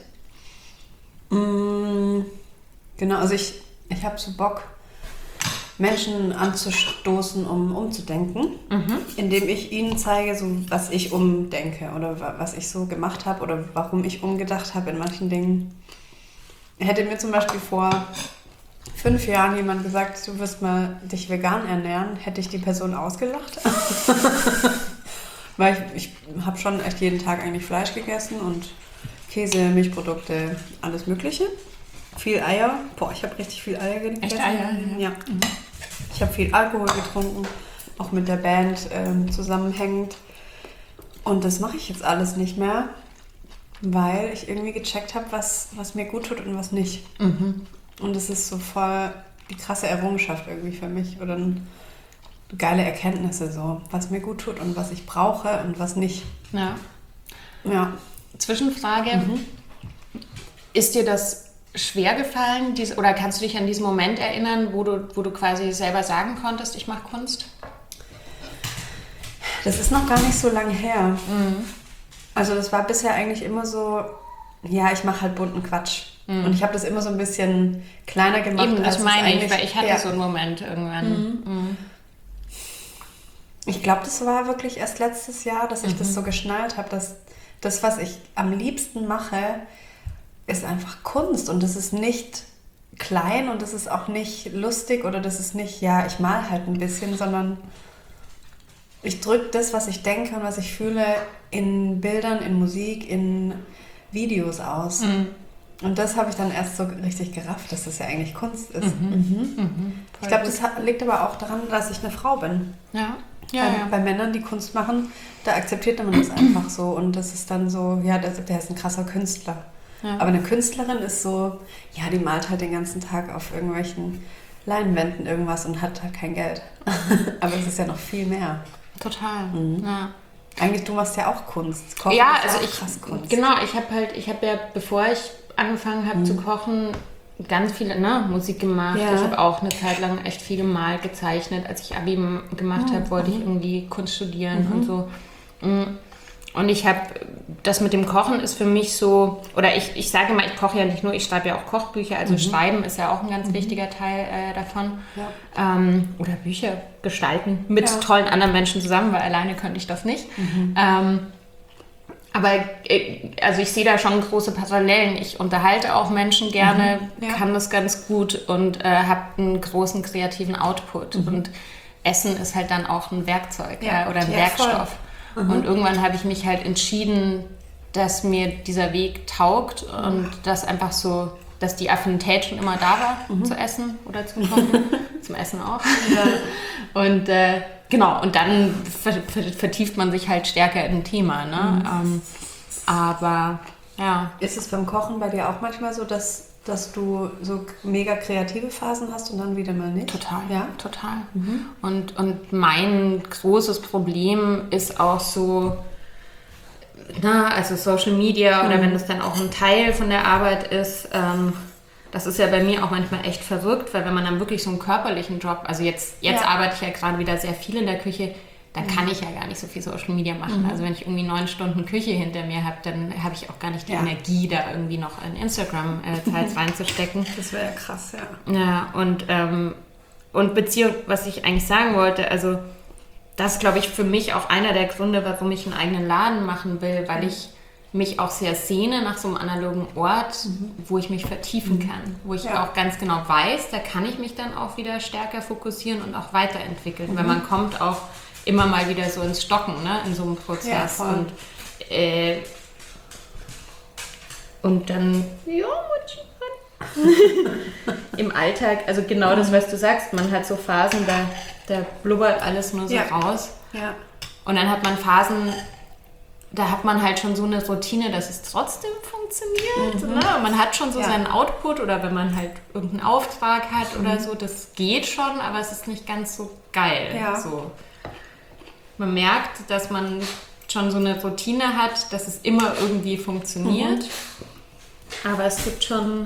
Mmh, genau, also ich, ich habe so Bock, Menschen anzustoßen, um umzudenken, mhm. indem ich ihnen zeige, so, was ich umdenke oder was ich so gemacht habe oder warum ich umgedacht habe in manchen Dingen. Hätte mir zum Beispiel vor fünf Jahren jemand gesagt, du wirst mal dich vegan ernähren, hätte ich die Person ausgelacht. Weil ich, ich habe schon echt jeden Tag eigentlich Fleisch gegessen und Käse, Milchprodukte, alles Mögliche. Viel Eier. Boah, ich habe richtig viel Eier gegessen. Echt Eier? Ja. ja. Mhm. Ich habe viel Alkohol getrunken, auch mit der Band ähm, zusammenhängend. Und das mache ich jetzt alles nicht mehr, weil ich irgendwie gecheckt habe, was, was mir gut tut und was nicht. Mhm. Und das ist so voll die krasse Errungenschaft irgendwie für mich. Oder ein, geile Erkenntnisse, so, was mir gut tut und was ich brauche und was nicht. Ja. Ja. Zwischenfrage, mhm. ist dir das schwer gefallen, diese, oder kannst du dich an diesen Moment erinnern, wo du, wo du quasi selber sagen konntest, ich mache Kunst? Das ist noch gar nicht so lange her. Mhm. Also das war bisher eigentlich immer so, ja, ich mache halt bunten Quatsch. Mhm. Und ich habe das immer so ein bisschen kleiner gemacht. Eben, das meine ich, weil ich hatte ja. so einen Moment irgendwann. Mhm. Mhm. Ich glaube, das war wirklich erst letztes Jahr, dass ich mhm. das so geschnallt habe, dass das, was ich am liebsten mache, ist einfach Kunst. Und das ist nicht klein und das ist auch nicht lustig oder das ist nicht, ja, ich mal halt ein bisschen, sondern ich drücke das, was ich denke und was ich fühle, in Bildern, in Musik, in Videos aus. Mhm. Und das habe ich dann erst so richtig gerafft, dass das ja eigentlich Kunst ist. Mhm. Mhm. Mhm. Ich glaube, das liegt aber auch daran, dass ich eine Frau bin. Ja. Ja, bei, ja. bei Männern, die Kunst machen, da akzeptiert man das einfach so. Und das ist dann so, ja, der, der ist ein krasser Künstler. Ja. Aber eine Künstlerin ist so, ja, die malt halt den ganzen Tag auf irgendwelchen Leinwänden irgendwas und hat halt kein Geld. Aber es ist ja noch viel mehr. Total, mhm. ja. Eigentlich, du machst ja auch Kunst. Kochen ja, ist also auch ich, krass Kunst. Genau, ich habe halt, ich habe ja, bevor ich angefangen habe mhm. zu kochen, ganz viele ne, Musik gemacht. Ja. Ich habe auch eine Zeit lang echt viel gemalt, gezeichnet. Als ich Abi gemacht mhm. habe, wollte ich irgendwie Kunst studieren mhm. und so. Und ich habe, das mit dem Kochen ist für mich so, oder ich, ich sage mal, ich koche ja nicht nur, ich schreibe ja auch Kochbücher, also mhm. Schreiben ist ja auch ein ganz mhm. wichtiger Teil äh, davon. Ja. Ähm, oder Bücher gestalten mit ja. tollen anderen Menschen zusammen, weil alleine könnte ich das nicht. Mhm. Ähm, Aber also ich sehe da schon große Parallelen. Ich unterhalte auch Menschen gerne, mhm, ja. kann das ganz gut und äh, habe einen großen kreativen Output. Mhm. Und Essen ist halt dann auch ein Werkzeug ja, ja, oder ein ja, Werkstoff. Mhm. Und irgendwann habe ich mich halt entschieden, dass mir dieser Weg taugt mhm. und dass einfach so, dass die Affinität schon immer da war, mhm. zu essen oder zu kochen. Zum Essen auch. Ja. Und äh, genau, und dann vertieft man sich halt stärker in ein Thema. Ne? Mhm. Ähm, aber ja. Ist es beim Kochen bei dir auch manchmal so, dass, dass du so mega kreative Phasen hast und dann wieder mal nicht? Total, ja, total. Mhm. Und, und mein großes Problem ist auch so, na, also Social Media, mhm. oder wenn das dann auch ein Teil von der Arbeit ist, ähm, das ist ja bei mir auch manchmal echt verrückt, weil wenn man dann wirklich so einen körperlichen Job, also jetzt, jetzt ja. arbeite ich ja gerade wieder sehr viel in der Küche, dann kann ich ja gar nicht so viel Social Media machen. Mhm. Also wenn ich irgendwie neun Stunden Küche hinter mir habe, dann habe ich auch gar nicht die ja. Energie, da irgendwie noch in Instagram äh, teils reinzustecken. Das wäre ja krass, ja. Ja, und, ähm, und Beziehung, was ich eigentlich sagen wollte, also das ist, glaube ich, für mich auch einer der Gründe, warum ich einen eigenen Laden machen will, weil ich mich auch sehr sehne nach so einem analogen Ort, mhm. wo ich mich vertiefen mhm. kann, wo ich ja. auch ganz genau weiß, da kann ich mich dann auch wieder stärker fokussieren und auch weiterentwickeln, mhm. weil man kommt auch immer mal wieder so ins Stocken, ne, in so einem Prozess. Ja, und, äh, und dann, ja, im Alltag, also genau das, was du sagst, man hat so Phasen, da, da blubbert alles nur so ja. raus. Ja. Und dann hat man Phasen, da hat man halt schon so eine Routine, dass es trotzdem funktioniert. Mhm. Ne? Man hat schon so ja. seinen Output, oder wenn man halt irgendeinen Auftrag hat mhm. oder so, das geht schon, aber es ist nicht ganz so geil. Ja. So. Man merkt, dass man schon so eine Routine hat, dass es immer irgendwie funktioniert. Mhm. Aber es gibt schon...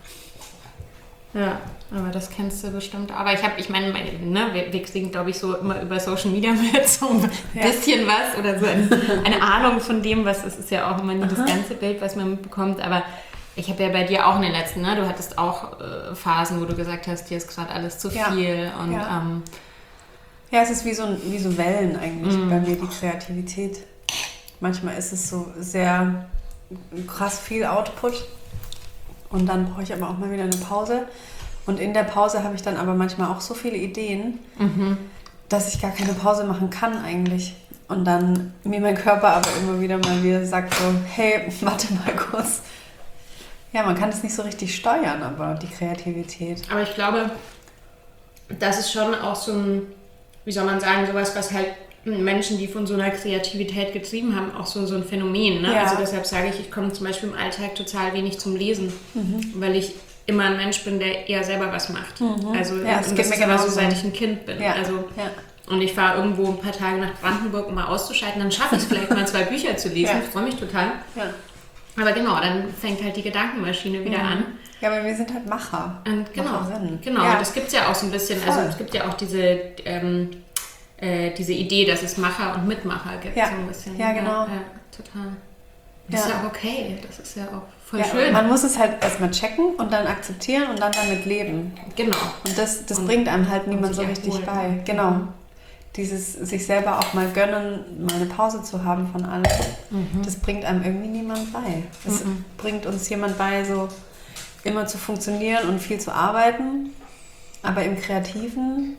Ja, aber das kennst du bestimmt. Aber ich habe, ich meine, ne, wir, wir kriegen, glaube ich, so immer über Social Media mit so ein ja. bisschen was oder so eine, eine Ahnung von dem, was es ist ja auch immer nie das ganze Bild, was man mitbekommt. Aber ich habe ja bei dir auch in den letzten, ne, du hattest auch äh, Phasen, wo du gesagt hast, dir ist gerade alles zu ja. viel. Und, ja. Ähm, ja, es ist wie so, wie so Wellen eigentlich mm. bei mir, die Kreativität. Manchmal ist es so sehr krass viel Output. Und dann brauche ich aber auch mal wieder eine Pause. Und in der Pause habe ich dann aber manchmal auch so viele Ideen, mhm. dass ich gar keine Pause machen kann eigentlich. Und dann mir mein Körper aber immer wieder mal wieder sagt so, hey, warte mal kurz. Ja, man kann das nicht so richtig steuern, aber die Kreativität. Aber ich glaube, das ist schon auch so ein, wie soll man sagen, sowas, was halt Menschen, die von so einer Kreativität getrieben haben, auch so, so ein Phänomen. Ne? Ja. Also deshalb sage ich, ich komme zum Beispiel im Alltag total wenig zum Lesen, mhm. weil ich immer ein Mensch bin, der eher selber was macht. Mhm. Also ja, das, und das ist aber so, seit ich ein Kind bin. Ja. Also, ja. Und ich fahre irgendwo ein paar Tage nach Brandenburg, um mal auszuschalten, dann schaffe ich es vielleicht mal zwei Bücher zu lesen. Ja. Ich freue mich total. Ja. Aber genau, dann fängt halt die Gedankenmaschine wieder mhm. an. Ja, aber wir sind halt Macher. Und genau, Macherinnen. genau. Ja. Und das gibt es ja auch so ein bisschen. Voll. Also es gibt ja auch diese... Ähm, Äh, diese Idee, dass es Macher und Mitmacher gibt, ja. so ein bisschen. Ja, genau. Ja, ja, total. Das ja. ist ja auch okay, das ist ja auch voll ja, schön. Man muss es halt erstmal checken und dann akzeptieren und dann damit leben. Genau. Und das, das und, bringt einem halt niemand so erholen. richtig bei. Genau. Mhm. Dieses sich selber auch mal gönnen, mal eine Pause zu haben von allem, mhm. das bringt einem irgendwie niemand bei. Das mhm. bringt uns jemand bei, so immer zu funktionieren und viel zu arbeiten, aber im Kreativen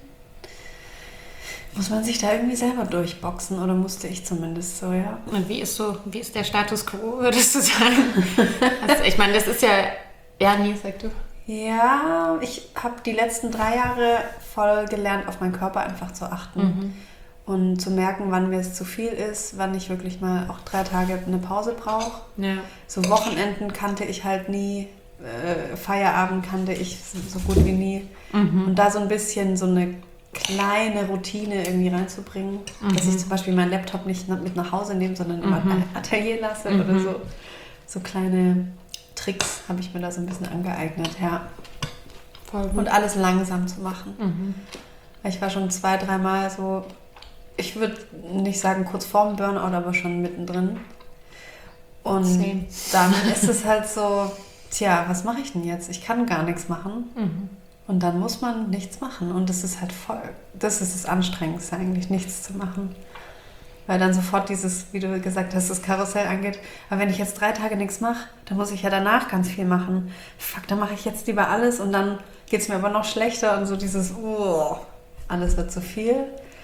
muss man sich da irgendwie selber durchboxen, oder musste ich zumindest so, ja. Und wie ist so, wie ist der Status quo, würdest du sagen? Also, ich meine, das ist ja, ja, nee, sag du. Ja, ich habe die letzten drei Jahre voll gelernt, auf meinen Körper einfach zu achten mhm. und zu merken, wann mir es zu viel ist, wann ich wirklich mal auch drei Tage eine Pause brauche. Ja. So Wochenenden kannte ich halt nie, äh, Feierabend kannte ich so, so gut wie nie. Mhm. Und da so ein bisschen so eine kleine Routine irgendwie reinzubringen, mhm. dass ich zum Beispiel meinen Laptop nicht mit nach Hause nehme, sondern immer mhm. im Atelier lasse mhm. oder so. So kleine Tricks habe ich mir da so ein bisschen angeeignet, ja. Voll gut. Und alles langsam zu machen. Mhm. Ich war schon zwei, dreimal so, ich würde nicht sagen kurz vorm Burnout, aber schon mittendrin. Und Same. Dann ist es halt so, tja, was mache ich denn jetzt? Ich kann gar nichts machen. Mhm. Und dann muss man nichts machen. Und das ist halt voll, das ist das Anstrengendste eigentlich, nichts zu machen. Weil dann sofort dieses, wie du gesagt hast, das Karussell angeht. Aber wenn ich jetzt drei Tage nichts mache, dann muss ich ja danach ganz viel machen. Fuck, dann mache ich jetzt lieber alles und dann geht es mir aber noch schlechter. Und so dieses, oh, alles wird zu viel.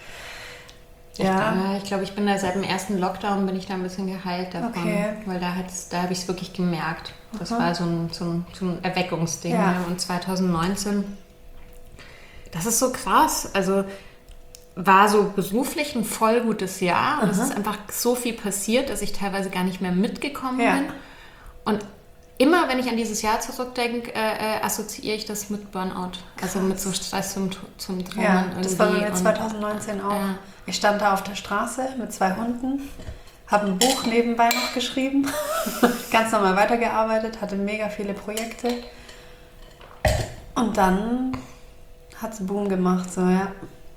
Ja, ja, ich glaube, ich bin da seit dem ersten Lockdown bin ich da ein bisschen geheilt davon. Okay. Weil da, da habe ich es wirklich gemerkt. Das Aha. war so ein, so ein, so ein Erweckungsding. Ja. Und zwanzig neunzehn, das ist so krass. Also war so beruflich ein voll gutes Jahr und es ist einfach so viel passiert, dass ich teilweise gar nicht mehr mitgekommen Ja. bin. Und immer, wenn ich an dieses Jahr zurückdenke, äh, äh, assoziiere ich das mit Burnout. Also mit so Stresssymptomen. Ja, das war bei mir und, zwanzig neunzehn auch. Ja. Ich stand da auf der Straße mit zwei Hunden, habe ein Buch nebenbei noch geschrieben, ganz normal weitergearbeitet, hatte mega viele Projekte. Und dann hat es Boom gemacht, so, ja.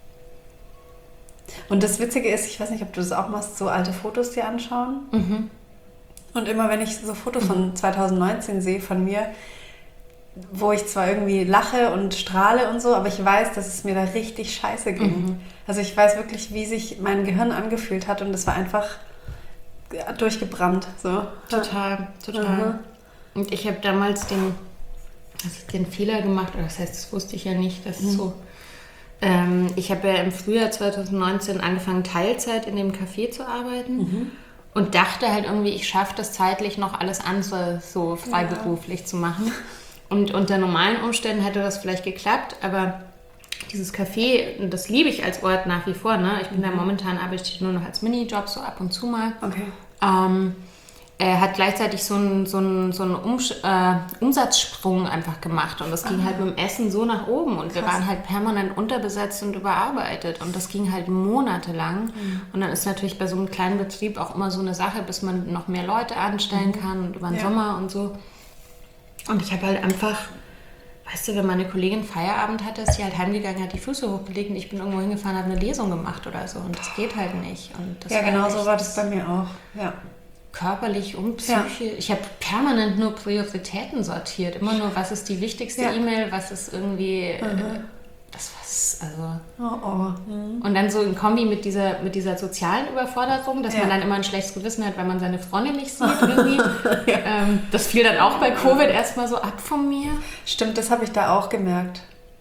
Und das Witzige ist, ich weiß nicht, ob du das auch machst, so alte Fotos dir anschauen. Mhm. Und immer wenn ich so Fotos von zwanzig neunzehn sehe von mir, wo ich zwar irgendwie lache und strahle und so, aber ich weiß, dass es mir da richtig scheiße ging. Mhm. Also ich weiß wirklich, wie sich mein Gehirn angefühlt hat und es war einfach durchgebrannt. So. Total, total. Mhm. Und ich habe damals den, also den Fehler gemacht, oder das heißt, das wusste ich ja nicht, dass Mhm. es so. Ähm, ich habe ja im Frühjahr zwanzig neunzehn angefangen, Teilzeit in dem Café zu arbeiten. Mhm. Und dachte halt irgendwie, ich schaffe das zeitlich noch alles andere so freiberuflich ja. zu machen. Und unter normalen Umständen hätte das vielleicht geklappt, aber dieses Café, und das liebe ich als Ort nach wie vor, ne? Ich bin mhm. da momentan, arbeite ich nur noch als Minijob, so ab und zu mal. Okay. Ähm, er hat gleichzeitig so einen, so einen, so einen um, äh, Umsatzsprung einfach gemacht und das ging ah. halt mit dem Essen so nach oben und Krass. Wir waren halt permanent unterbesetzt und überarbeitet und das ging halt monatelang mhm. und dann ist natürlich bei so einem kleinen Betrieb auch immer so eine Sache, bis man noch mehr Leute anstellen mhm. kann und über den ja. Sommer und so und ich habe halt einfach, weißt du, wenn meine Kollegin Feierabend hatte, ist sie halt heimgegangen, hat die Füße hochgelegt und ich bin irgendwo hingefahren, habe eine Lesung gemacht oder so und das geht halt nicht. Und das ja, genau so war das bei mir auch, ja. Körperlich und psychisch. Ja. Ich habe permanent nur Prioritäten sortiert. Immer nur, was ist die wichtigste ja. E-Mail, was ist irgendwie mhm. äh, das was, also. Oh, oh. Mhm. Und dann so in Kombi mit dieser, mit dieser sozialen Überforderung, dass ja. man dann immer ein schlechtes Gewissen hat, weil man seine Freundin nicht sieht irgendwie. ja. ähm, das fiel dann auch bei Covid erstmal so ab von mir. Stimmt, das habe ich da auch gemerkt.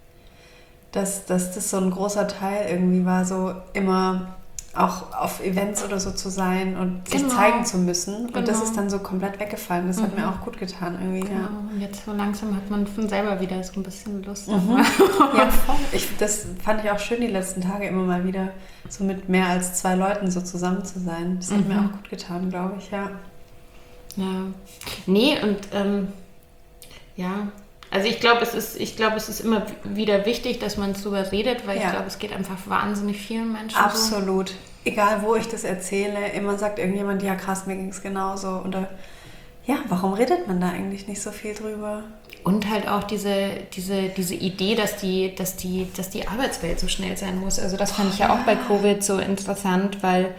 Dass, dass das so ein großer Teil irgendwie war, so immer auch auf Events oder so zu sein und sich genau. zeigen zu müssen. Genau. Und das ist dann so komplett weggefallen. Das mhm. hat mir auch gut getan irgendwie. Genau. Ja. Und jetzt so langsam hat man von selber wieder so ein bisschen Lust. Mhm. ja, voll. Ich, das fand ich auch schön die letzten Tage immer mal wieder, so mit mehr als zwei Leuten so zusammen zu sein. Das hat mhm. mir auch gut getan, glaube ich, ja. Ja. Nee, und ähm, ja, also ich glaube, es ist, ich glaube, es ist immer wieder wichtig, dass man darüber redet, weil ja. ich glaube, es geht einfach wahnsinnig vielen Menschen Absolut. so. Egal, wo ich das erzähle, immer sagt irgendjemand, ja krass, mir ging es genauso. Oder ja, warum redet man da eigentlich nicht so viel drüber? Und halt auch diese, diese, diese Idee, dass die, dass, die, dass die Arbeitswelt so schnell sein muss. Also das fand ich ja auch bei Covid so interessant, weil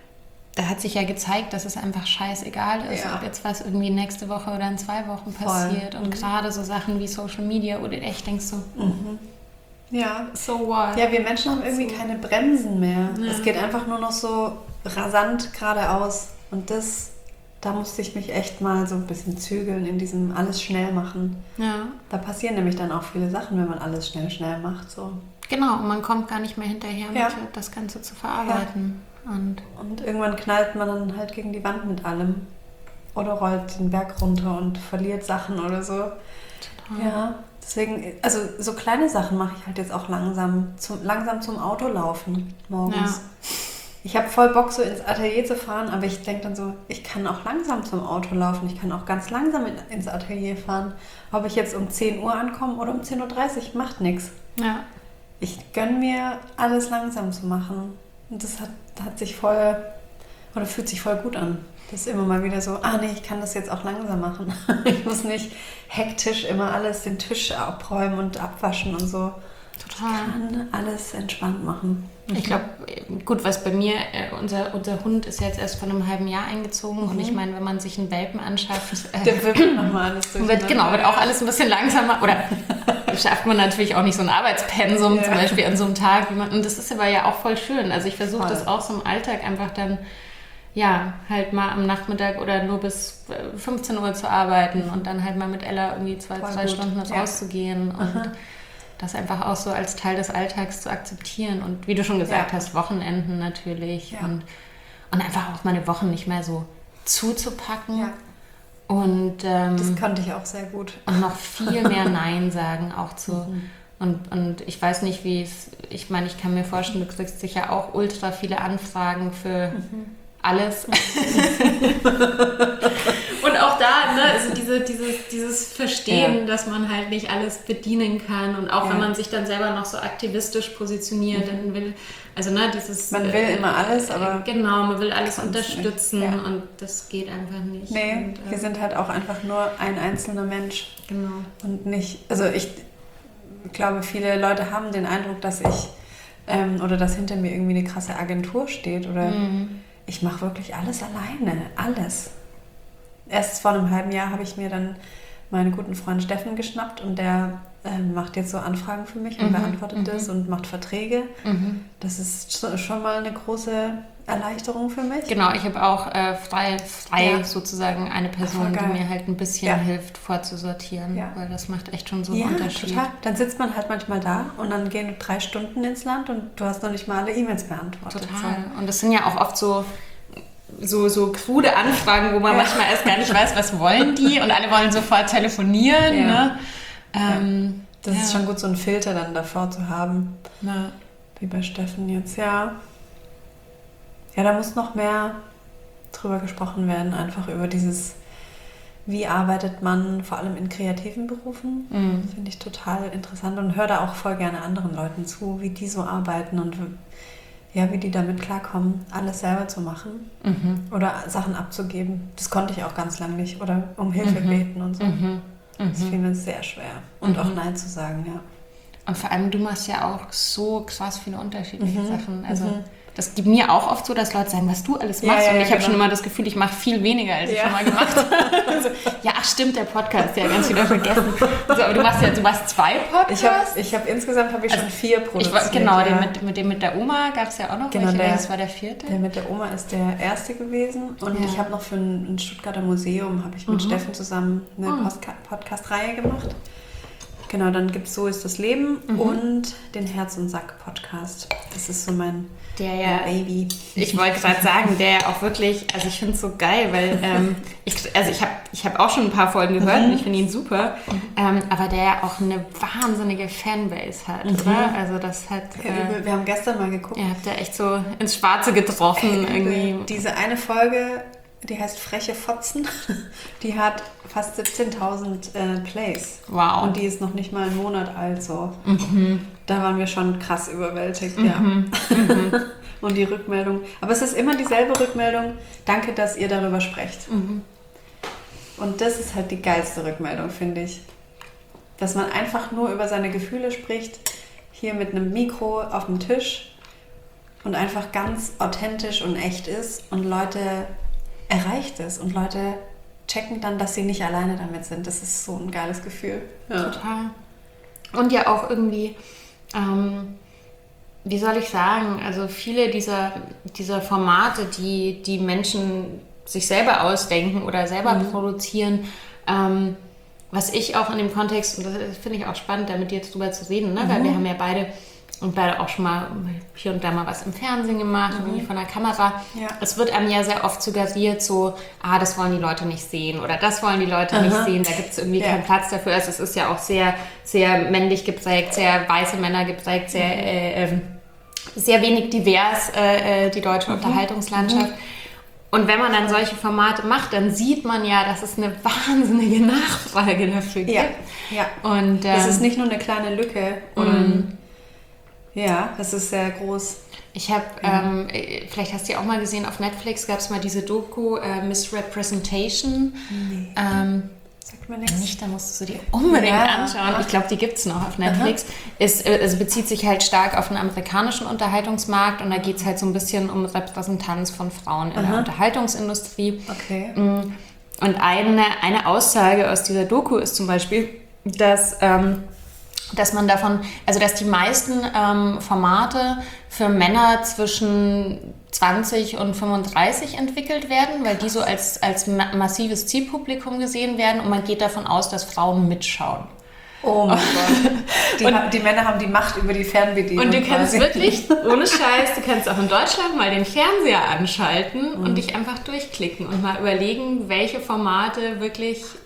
da hat sich ja gezeigt, dass es einfach scheißegal ist, ja. ob jetzt was irgendwie nächste Woche oder in zwei Wochen passiert. Voll. Und mhm. gerade so Sachen wie Social Media, wo du echt denkst so, mhm. ja. so what? Ja, wir Menschen haben irgendwie so. keine Bremsen mehr. Ja. Es geht einfach nur noch so rasant geradeaus. Und das, da musste ich mich echt mal so ein bisschen zügeln in diesem alles schnell machen. Ja. Da passieren nämlich dann auch viele Sachen, wenn man alles schnell, schnell macht. So. Genau, und man kommt gar nicht mehr hinterher, ja. mit das Ganze zu verarbeiten. Ja. Und, und irgendwann knallt man dann halt gegen die Wand mit allem. Oder rollt den Berg runter und verliert Sachen oder so. Total. Ja, deswegen, also so kleine Sachen mache ich halt jetzt auch langsam zum, langsam zum Autolaufen morgens. Ja. Ich habe voll Bock, so ins Atelier zu fahren, aber ich denke dann so, ich kann auch langsam zum Auto laufen. Ich kann auch ganz langsam in, ins Atelier fahren. Ob ich jetzt um zehn Uhr ankomme oder um zehn Uhr dreißig, macht nichts. Ja. Ich gönne mir, alles langsam zu machen. Und das hat, hat sich voll, oder fühlt sich voll gut an. Das ist immer mal wieder so, ah nee, ich kann das jetzt auch langsam machen. Ich muss nicht hektisch immer alles, den Tisch abräumen und abwaschen und so. Total. Ich kann alles entspannt machen. Ich glaube, gut, was bei mir, äh, unser, unser Hund ist jetzt erst vor einem halben Jahr eingezogen mhm. und ich meine, wenn man sich einen Welpen anschafft, äh, der wird nochmal alles durch. Wird, genau, wird auch alles ein bisschen langsamer. Oder schafft man natürlich auch nicht so ein Arbeitspensum, ja. zum Beispiel an so einem Tag. Wie man, und das ist aber ja auch voll schön. Also ich versuche das auch so im Alltag einfach dann, ja, halt mal am Nachmittag oder nur bis fünfzehn Uhr zu arbeiten und dann halt mal mit Ella irgendwie zwei, voll zwei gut. Stunden ja. rauszugehen und Aha. das einfach auch so als Teil des Alltags zu akzeptieren. Und wie du schon gesagt ja. hast, Wochenenden natürlich. Ja. Und, und einfach auch meine Wochen nicht mehr so zuzupacken. Ja. Und, ähm, das konnte ich auch sehr gut. Und noch viel mehr Nein sagen, auch zu, mhm. Und, und ich weiß nicht, wie es, ich meine, ich kann mir vorstellen, du kriegst sicher auch ultra viele Anfragen für mhm. alles. Und auch da, ne, also diese, dieses, dieses Verstehen, ja. dass man halt nicht alles bedienen kann und auch ja. wenn man sich dann selber noch so aktivistisch positioniert, mhm. dann will, also ne, dieses... Man will äh, immer alles, aber... Genau, man will alles unterstützen ja. und das geht einfach nicht. Nee, und, äh, wir sind halt auch einfach nur ein einzelner Mensch. Genau. Und nicht, also ich glaube, viele Leute haben den Eindruck, dass ich, ähm, oder dass hinter mir irgendwie eine krasse Agentur steht oder... Mhm. Ich mache wirklich alles alleine, alles. Erst vor einem halben Jahr habe ich mir dann meinen guten Freund Steffen geschnappt und der äh, macht jetzt so Anfragen für mich und mhm. beantwortet mhm. das und macht Verträge. Mhm. Das ist schon mal eine große Erleichterung für mich. Genau, ich habe auch äh, frei, frei ja. sozusagen eine Person, die mir halt ein bisschen ja. hilft, vorzusortieren, ja. weil das macht echt schon so einen ja, Unterschied. Total. Dann sitzt man halt manchmal da und dann gehen drei Stunden ins Land und du hast noch nicht mal alle E-Mails beantwortet. Total. So. Und das sind ja auch oft so so, so krude Anfragen, wo man ja. manchmal erst gar nicht weiß, was wollen die und alle wollen sofort telefonieren. Ja. Ne? Ähm, ja. Das ja. ist schon gut, so einen Filter dann davor zu haben. Ja. Wie bei Steffen jetzt, ja. Ja, da muss noch mehr drüber gesprochen werden, einfach über dieses, wie arbeitet man vor allem in kreativen Berufen. Mhm. Finde ich total interessant und höre da auch voll gerne anderen Leuten zu, wie die so arbeiten und ja, wie die damit klarkommen, alles selber zu machen mhm. oder Sachen abzugeben. Das konnte ich auch ganz lange nicht oder um Hilfe mhm. beten und so. Mhm. Das fiel mir sehr schwer. Und mhm. auch Nein zu sagen, ja. Und vor allem, du machst ja auch so krass viele unterschiedliche mhm. Sachen. Also mhm. das gibt mir auch oft so, dass Leute sagen, was du alles machst. Ja, ja, und ich habe genau. schon immer das Gefühl, ich mache viel weniger, als ja. ich schon mal gemacht habe. Also, ja, ach stimmt, der Podcast, ja, ganz wieder vergessen. Also, aber du machst ja, du machst zwei Podcasts. Ich habe ich hab, insgesamt habe ich also, schon vier produziert. Ich, genau, ja. den mit, mit dem mit der Oma gab es ja auch noch. Genau, der, das war der vierte. Der mit der Oma ist der erste gewesen. Und ja. ich habe noch für ein, ein Stuttgarter Museum, habe ich mit mhm. Steffen zusammen eine mhm. Podcast-Reihe gemacht. Genau, dann gibt es So ist das Leben mhm. und den Herz- und Sack-Podcast. Das ist so mein, der ja, mein Baby. Ich wollte gerade sagen, der ja auch wirklich, also ich finde es so geil, weil ähm, ich, also ich habe ich hab auch schon ein paar Folgen gehört mhm. und ich finde ihn super, mhm. ähm, aber der ja auch eine wahnsinnige Fanbase hat, mhm. oder? Also das hat... Äh, wir haben gestern mal geguckt. Ihr habt ja echt so ins Schwarze getroffen irgendwie. Diese eine Folge... Die heißt Freche Fotzen. Die hat fast siebzehntausend äh, Plays. Wow. Und die ist noch nicht mal einen Monat alt. So. Mhm. Da waren wir schon krass überwältigt. Mhm. Ja. Mhm. Und die Rückmeldung. Aber es ist immer dieselbe Rückmeldung. Danke, dass ihr darüber sprecht. Mhm. Und das ist halt die geilste Rückmeldung, finde ich. Dass man einfach nur über seine Gefühle spricht. Hier mit einem Mikro auf dem Tisch. Und einfach ganz authentisch und echt ist. Und Leute... erreicht es und Leute checken dann, dass sie nicht alleine damit sind. Das ist so ein geiles Gefühl. Ja. Total. Und ja auch irgendwie, ähm, wie soll ich sagen, also viele dieser, dieser Formate, die die Menschen sich selber ausdenken oder selber mhm. produzieren, ähm, was ich auch in dem Kontext, und das finde ich auch spannend, da mit dir jetzt drüber zu reden, ne? Mhm. Weil wir haben ja beide und beide auch schon mal hier und da mal was im Fernsehen gemacht, mhm. irgendwie von der Kamera. Ja. Es wird einem ja sehr oft suggeriert, so, ah, das wollen die Leute nicht sehen oder das wollen die Leute Aha. nicht sehen, da gibt es irgendwie ja. keinen Platz dafür. Also es ist ja auch sehr, sehr männlich geprägt, sehr weiße Männer geprägt, sehr, mhm. äh, sehr wenig divers, äh, die deutsche mhm. Unterhaltungslandschaft. Mhm. Und wenn man dann solche Formate macht, dann sieht man ja, dass es eine wahnsinnige Nachfrage dafür gibt. Ja, ja. Und, ähm, das ist nicht nur eine kleine Lücke oder ein Ja, das ist sehr groß. Ich habe, ja. ähm, vielleicht hast du ja auch mal gesehen, auf Netflix gab es mal diese Doku äh, Misrepresentation. Nee. Ähm, Sagt mir nichts. Nicht, da musst du sie dir unbedingt ja. anschauen. Ich glaube, die gibt es noch auf Netflix. Es, es bezieht sich halt stark auf den amerikanischen Unterhaltungsmarkt und da geht es halt so ein bisschen um Repräsentanz von Frauen in Aha. der Unterhaltungsindustrie. Okay. Und eine, eine Aussage aus dieser Doku ist zum Beispiel, dass... Ähm, dass man davon, also dass die meisten ähm, Formate für Männer zwischen zwanzig und fünfunddreißig entwickelt werden, weil die so als, als ma- massives Zielpublikum gesehen werden und man geht davon aus, dass Frauen mitschauen. Oh mein Gott. Die, und, ha- die Männer haben die Macht über die Fernbedienung. Und du kannst quasi. wirklich, ohne Scheiß, du kannst auch in Deutschland mal den Fernseher anschalten mhm. und dich einfach durchklicken und mal überlegen, welche Formate wirklich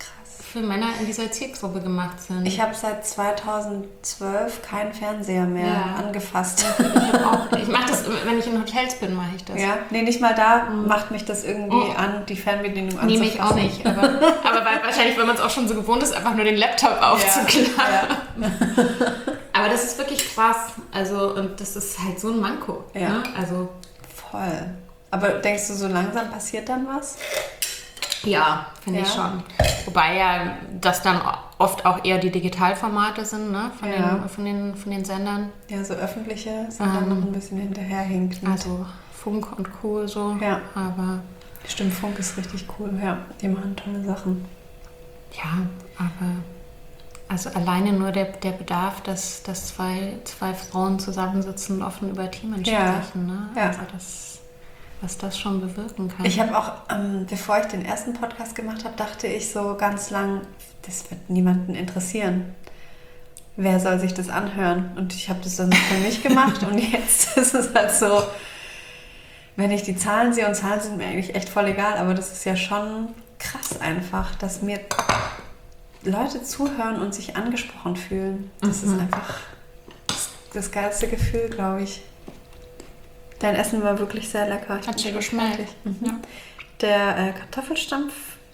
für Männer in dieser Zielgruppe gemacht sind. Ich habe seit zweitausendzwölf keinen Fernseher mehr Ja. angefasst. Ich, hab auch, ich mache das, wenn ich in Hotels bin, mache ich das. Ja, nee, nicht mal da macht mich das irgendwie Oh. an, die Fernbedienung anzufassen. Nehme ich auch nicht, aber, aber weil, wahrscheinlich, weil man es auch schon so gewohnt ist, einfach nur den Laptop aufzuklappen. Ja. Aber das ist wirklich krass. Also, und das ist halt so ein Manko. Ja. Ne? Also, Voll. Aber denkst du, so langsam passiert dann was? ja, finde Ja. ich schon. Wobei ja das dann oft auch eher die Digitalformate sind, ne? Von, Ja. den, von, den, von den Sendern. Ja, so öffentliche sind dann noch ein bisschen hinterherhinken. Also Funk und Co. so. Ja. Aber Stimmt, Funk ist richtig cool. Ja, die machen tolle Sachen. ja, aber also alleine nur der, der Bedarf, dass, dass zwei, zwei Frauen zusammensitzen und offen über Themen Ja. sprechen. Ne? Ja. Also das, was das schon bewirken kann. Ich habe auch, ähm, bevor ich den ersten Podcast gemacht habe, dachte ich so ganz lang, das wird niemanden interessieren. Wer soll sich das anhören? Und ich habe das dann für mich gemacht und jetzt ist es halt so, wenn ich die Zahlen sehe, und Zahlen sind mir eigentlich echt voll egal, aber das ist ja schon krass einfach, dass mir Leute zuhören und sich angesprochen fühlen. Das Mhm. ist einfach das, das geilste Gefühl, glaube ich. Dein Essen war wirklich sehr lecker. Ich Hat bin dir schon geschmeckt? fertig. Mhm. Ja. Der äh, Kartoffelstampf,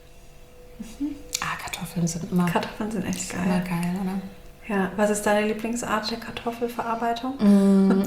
Ah, Kartoffeln sind immer, Kartoffeln sind echt immer geil. geil, oder? Ja. Was ist deine Lieblingsart der Kartoffelverarbeitung? Mm.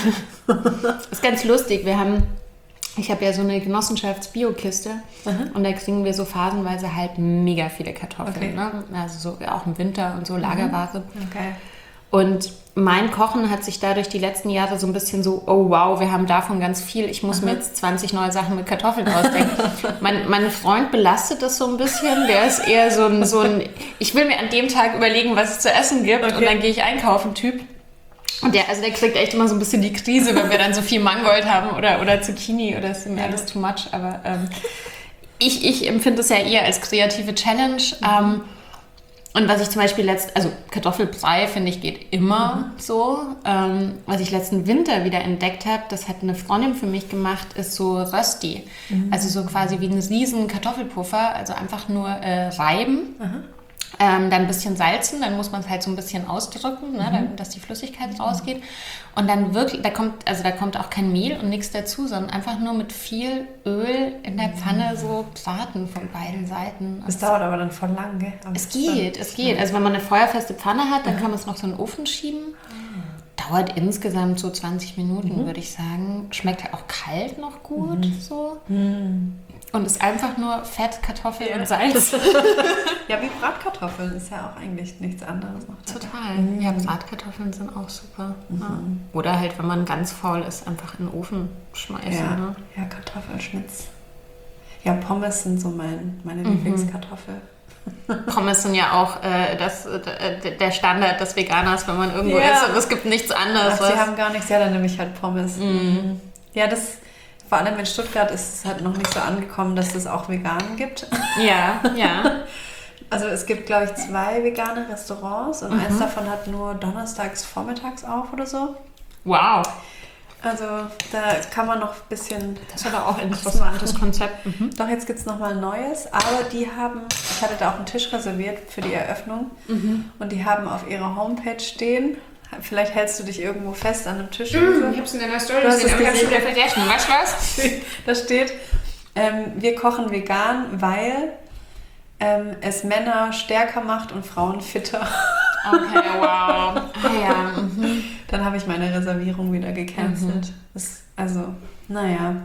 Ist ganz lustig. Wir haben, ich habe ja so eine Genossenschafts-Bio-Kiste Mhm. und da kriegen wir so phasenweise halt mega viele Kartoffeln. Okay. Ne? Also so auch im Winter und so Lagerware. Okay. Und mein Kochen hat sich dadurch die letzten Jahre so ein bisschen so, oh wow, wir haben davon ganz viel. Ich muss mir jetzt zwanzig neue Sachen mit Kartoffeln ausdenken. mein, mein Freund belastet das so ein bisschen. Der ist eher so ein, so ein, ich will mir an dem Tag überlegen, was es zu essen gibt Okay. und dann gehe ich einkaufen Typ. Und der, also der kriegt echt immer so ein bisschen die Krise, wenn wir dann so viel Mangold haben oder, oder Zucchini oder ist ihm alles too much. Aber ähm, ich, ich empfinde es ja eher als kreative Challenge. Ähm, und was ich zum Beispiel letzt, also Kartoffelbrei finde ich geht immer so. Ähm, was ich letzten Winter wieder entdeckt habe, das hat eine Freundin für mich gemacht, ist so Rösti. Also so quasi wie ein riesen Kartoffelpuffer, also einfach nur äh, reiben. Ähm, dann ein bisschen salzen, dann muss man es halt so ein bisschen ausdrücken, ne, dann, dass die Flüssigkeit rausgeht. Und dann wirklich, da kommt, also da kommt auch kein Mehl und nichts dazu, sondern einfach nur mit viel Öl in der Pfanne so braten von beiden Seiten. Das dauert aber dann voll lang, gell? Aber Es geht, es geht. Also wenn man eine feuerfeste Pfanne hat, dann kann man es noch so in den Ofen schieben. Dauert insgesamt so zwanzig Minuten, würde ich sagen. Schmeckt halt auch kalt noch gut, so. Und ist einfach nur Fett, Kartoffel und Salz. Ja, wie Bratkartoffeln ist ja auch eigentlich nichts anderes noch. Total. Ja, Bratkartoffeln sind auch super. Ja. Oder halt, wenn man ganz faul ist, einfach in den Ofen schmeißen. Ja, Ne? ja, Kartoffelschnitz. Ja, Pommes sind so mein, meine Lieblingskartoffel. Pommes sind ja auch äh, das, äh, der Standard des Veganers, wenn man irgendwo Ja. ist und es gibt nichts anderes. Ach, sie was- haben gar nichts, ja, dann nehme ich halt Pommes. Mhm. Ja, das, vor allem in Stuttgart ist es halt noch nicht so angekommen, dass es auch vegan gibt. Ja, ja. Also es gibt, glaube ich, zwei vegane Restaurants und eins davon hat nur donnerstags vormittags auf oder so. Wow. Also da kann man noch ein bisschen... Das ist aber auch ein was interessantes machen. Konzept. Mhm. Doch, jetzt gibt es nochmal ein neues, aber die haben, ich hatte da auch einen Tisch reserviert für die Eröffnung und die haben auf ihrer Homepage stehen, vielleicht hältst du dich irgendwo fest an einem Tisch. Ich hab's in deiner Story Du hast gesehen, es aber ich hab's schon wieder gesehen. vergessen. Weißt du was? Da steht, ähm, wir kochen vegan, weil ähm, es Männer stärker macht und Frauen fitter. Okay, wow. Ah ja. Mhm. Dann habe ich meine Reservierung wieder gecancelt. Das, also, naja,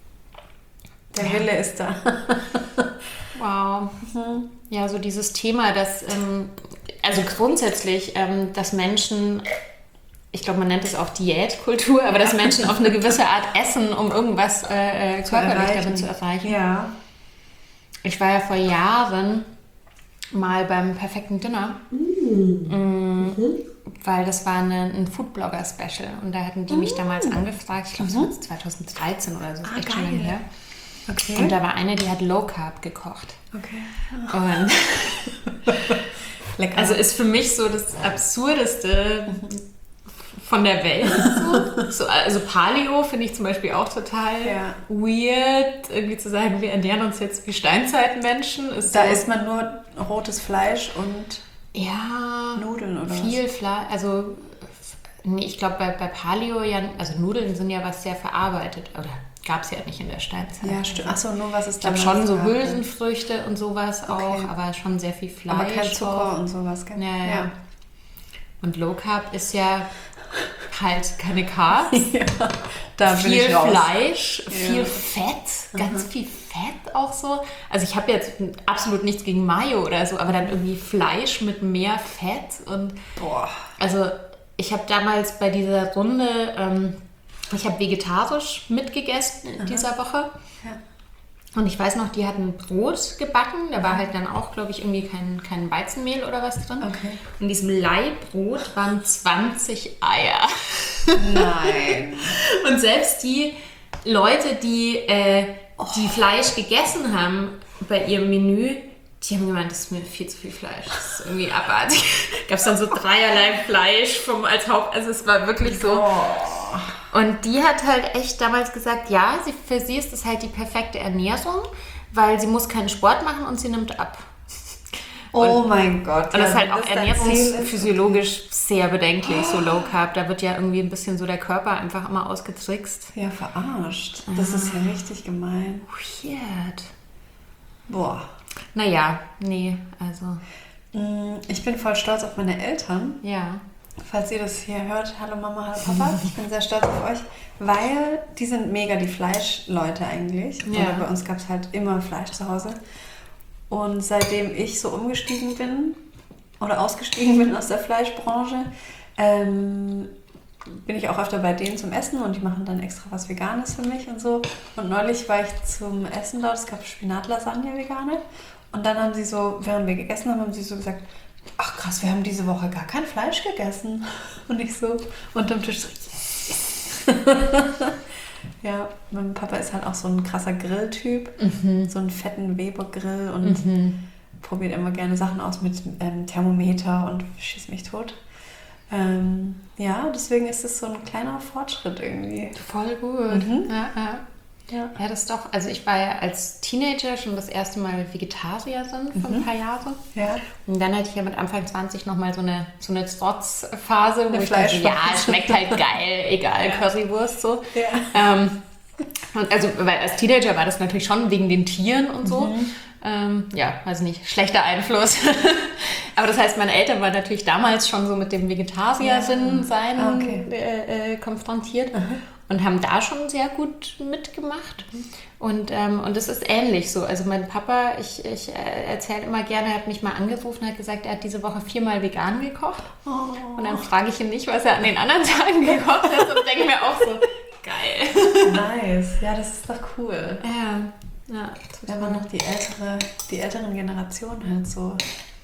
der Ja. Wille ist da. Wow. Ja, so dieses Thema, dass, ähm, also grundsätzlich, ähm, dass Menschen, ich glaube, man nennt es auch Diätkultur, aber dass Menschen auf eine gewisse Art essen, um irgendwas äh, äh, körperlich damit zu erreichen. Ja. Ich war ja vor Jahren mal beim Perfekten Dinner, mm. weil das war eine, ein Foodblogger-Special und da hatten die mich damals angefragt, ich glaube, es war zwanzig dreizehn oder so, ist Ah, echt schon lange geil. her. Okay. Und da war eine, die hat Low Carb gekocht. okay. Und Lecker. also ist für mich so das Absurdeste von der Welt. So. So, also Paleo finde ich zum Beispiel auch total Ja. weird, irgendwie zu sagen, wir ernähren uns jetzt wie Steinzeitmenschen. Ist Da so, isst man nur rotes Fleisch und ja, Nudeln oder viel Fleisch. Also nee, ich glaube bei, bei Paleo ja, also Nudeln sind ja was sehr verarbeitet, oder gab es ja nicht in der Steinzeit. Ja, stimmt. Achso, nur was ist Ich glaube schon so Hülsenfrüchte und sowas auch, Okay. aber schon sehr viel Fleisch. Aber kein Zucker auch. und sowas, gell? Ja, ja. Und Low Carb ist ja halt keine Carbs, Ja, da bin viel ich raus. Fleisch, Ja. viel Fett, ganz viel Fett auch so. Also ich habe jetzt absolut nichts gegen Mayo oder so, aber dann irgendwie Fleisch mit mehr Fett und Boah. also ich habe damals bei dieser Runde, ähm, ich habe vegetarisch mitgegessen in dieser Woche. Ja. Und ich weiß noch, die hatten Brot gebacken. Da war halt dann auch, glaube ich, irgendwie kein, kein Weizenmehl oder was drin. Okay. In diesem Leihbrot waren zwanzig Eier. Nein. Und selbst die Leute, die, äh, die Fleisch gegessen haben bei ihrem Menü, die haben gemeint, das ist mir viel zu viel Fleisch. Das ist irgendwie abartig. Gab es dann so dreierlei Fleisch vom, als Haupt... Also es war wirklich so... Und die hat halt echt damals gesagt, ja, sie, für sie ist das halt die perfekte Ernährung, weil sie muss keinen Sport machen und sie nimmt ab. Oh mein Gott. Und das ist ja, halt auch wenn dein Ziel ist. ernährungsphysiologisch sehr bedenklich, so Low Carb. Da wird ja irgendwie ein bisschen so der Körper einfach immer ausgetrickst. Ja, verarscht. Das ist ja richtig gemein. Weird. Boah. Naja, nee, also, Mm, Ich bin voll stolz auf meine Eltern. ja. Falls ihr das hier hört, hallo Mama, hallo Papa, ich bin sehr stolz auf euch, weil die sind mega die Fleischleute eigentlich. Ja. Oder bei uns gab es halt immer Fleisch zu Hause. Und seitdem ich so umgestiegen bin oder ausgestiegen bin aus der Fleischbranche, ähm, bin ich auch öfter bei denen zum Essen und die machen dann extra was Veganes für mich und so. Und neulich war ich zum Essen dort, es gab Spinatlasagne vegane. Und dann haben sie so, während wir gegessen haben, haben sie so gesagt, ach krass, wir haben diese Woche gar kein Fleisch gegessen. Und ich so unterm Tisch so, yes, yes. Ja, mein Papa ist halt auch so ein krasser Grilltyp. Mhm. So einen fetten Weber-Grill und probiert immer gerne Sachen aus mit ähm, Thermometer und schießt mich tot. Ähm, ja, deswegen ist es so ein kleiner Fortschritt irgendwie. Voll gut. Mhm. Ja, ja. Ja. Ja, das ist doch, also ich war ja als Teenager schon das erste Mal Vegetarierin vor ein paar Jahren. Ja. Und dann hatte ich ja mit Anfang zwanzig nochmal so eine, so eine Trotzphase, wo Eine ich dachte, ja, Fleischphase. schmeckt halt geil, egal, Ja. Currywurst so. Ja. Ähm, und also, weil als Teenager war das natürlich schon wegen den Tieren und so. Mhm. Ähm, ja, weiß nicht, schlechter Einfluss. Aber das heißt, meine Eltern waren natürlich damals schon so mit dem Vegetarier-Sein Ja. Ah, okay. äh, äh, konfrontiert. Und haben da schon sehr gut mitgemacht. Und, ähm, und das ist ähnlich so. Also mein Papa, ich, ich äh, erzähle immer gerne, er hat mich mal angerufen und hat gesagt, er hat diese Woche viermal vegan gekocht. Oh. Und dann frage ich ihn nicht, was er an den anderen Tagen gekocht hat und denke mir auch so, geil. Nice. Ja, das ist doch cool. Ja, ja, Wenn man noch die ältere, die älteren Generationen halt so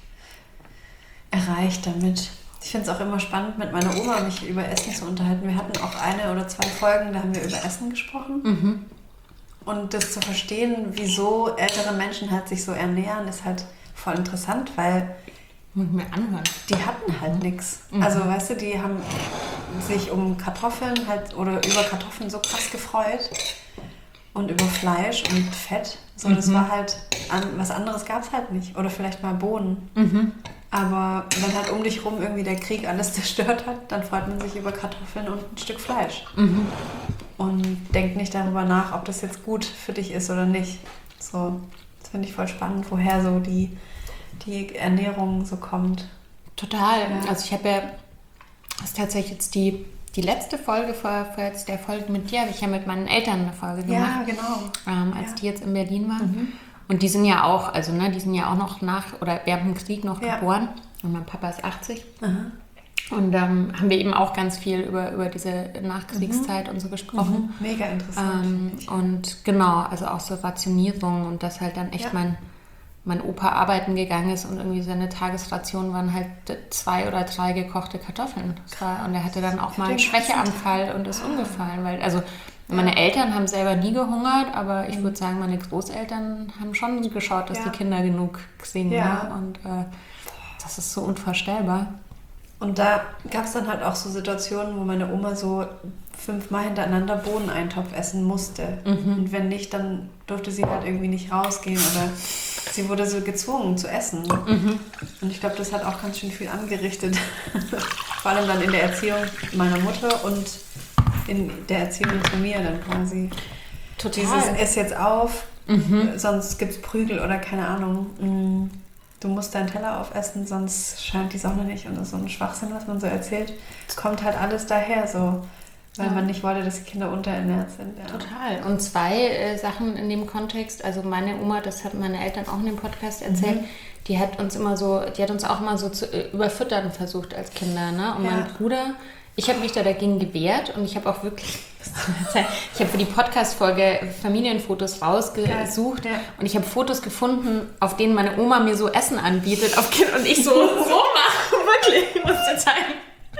erreicht damit. Ich finde es auch immer spannend, mit meiner Oma mich über Essen zu unterhalten. Wir hatten auch eine oder zwei Folgen, da haben wir über Essen gesprochen. Mhm. Und das zu verstehen, wieso ältere Menschen halt sich so ernähren, ist halt voll interessant, weil Muss ich mir anhören. die hatten halt nichts. Also weißt du, die haben sich um Kartoffeln halt oder über Kartoffeln so krass gefreut und über Fleisch und Fett. So, das war halt, an, was anderes gab es halt nicht. Oder vielleicht mal Bohnen. Mhm. Aber wenn halt um dich rum irgendwie der Krieg alles zerstört hat, dann freut man sich über Kartoffeln und ein Stück Fleisch. Mhm. Und denkt nicht darüber nach, ob das jetzt gut für dich ist oder nicht. So, das finde ich voll spannend, woher so die, die Ernährung so kommt. Total. Ja. Also ich habe ja, das ist tatsächlich jetzt die, die letzte Folge vor, vor jetzt der Folge mit dir, habe ich ja mit meinen Eltern eine Folge gemacht. Ja, genau. ähm, als Ja. die jetzt in Berlin waren. Und die sind ja auch, also ne, die sind ja auch noch nach oder während dem Krieg noch Ja. geboren. Und mein Papa ist achtzig. Aha. Und ähm, haben wir eben auch ganz viel über, über diese Nachkriegszeit und so gesprochen. Mega interessant. Ähm, und genau, also auch so Rationierung und dass halt dann echt Ja. mein, mein Opa arbeiten gegangen ist und irgendwie seine Tagesration waren halt zwei oder drei gekochte Kartoffeln. Das war, und er hatte dann auch mal einen den ganzen Schwächeanfall und ist umgefallen, weil also meine Eltern haben selber nie gehungert, aber ich würde sagen, meine Großeltern haben schon geschaut, dass Ja. die Kinder genug kriegen. Ja. Ne? Und äh, das ist so unvorstellbar. Und da gab es dann halt auch so Situationen, wo meine Oma so fünfmal hintereinander Bohneneintopf essen musste. Mhm. Und wenn nicht, dann durfte sie halt irgendwie nicht rausgehen oder sie wurde so gezwungen zu essen. Mhm. Und ich glaube, das hat auch ganz schön viel angerichtet. Vor allem dann in der Erziehung meiner Mutter und in der Erziehung von mir dann quasi. Total. Dieses Ess jetzt auf, mhm. sonst gibt es Prügel oder keine Ahnung. Du musst deinen Teller aufessen, sonst scheint die Sonne nicht. Und das ist so ein Schwachsinn, was man so erzählt. Kommt halt alles daher so. Weil ja. man nicht wollte, dass die Kinder unterernährt sind. Ja. Total. Und zwei äh, Sachen in dem Kontext. Also meine Oma, das hat meine Eltern auch in dem Podcast erzählt, mhm. die hat uns immer so, die hat uns auch mal so zu äh, überfüttern versucht als Kinder. Ne? Und ja. mein Bruder, ich habe mich da dagegen gewehrt und ich habe auch wirklich, ich habe für die Podcast-Folge Familienfotos rausgesucht ja. und ich habe Fotos gefunden, auf denen meine Oma mir so Essen anbietet auf Kind und ich so, so mache, wirklich, ich muss dir zeigen.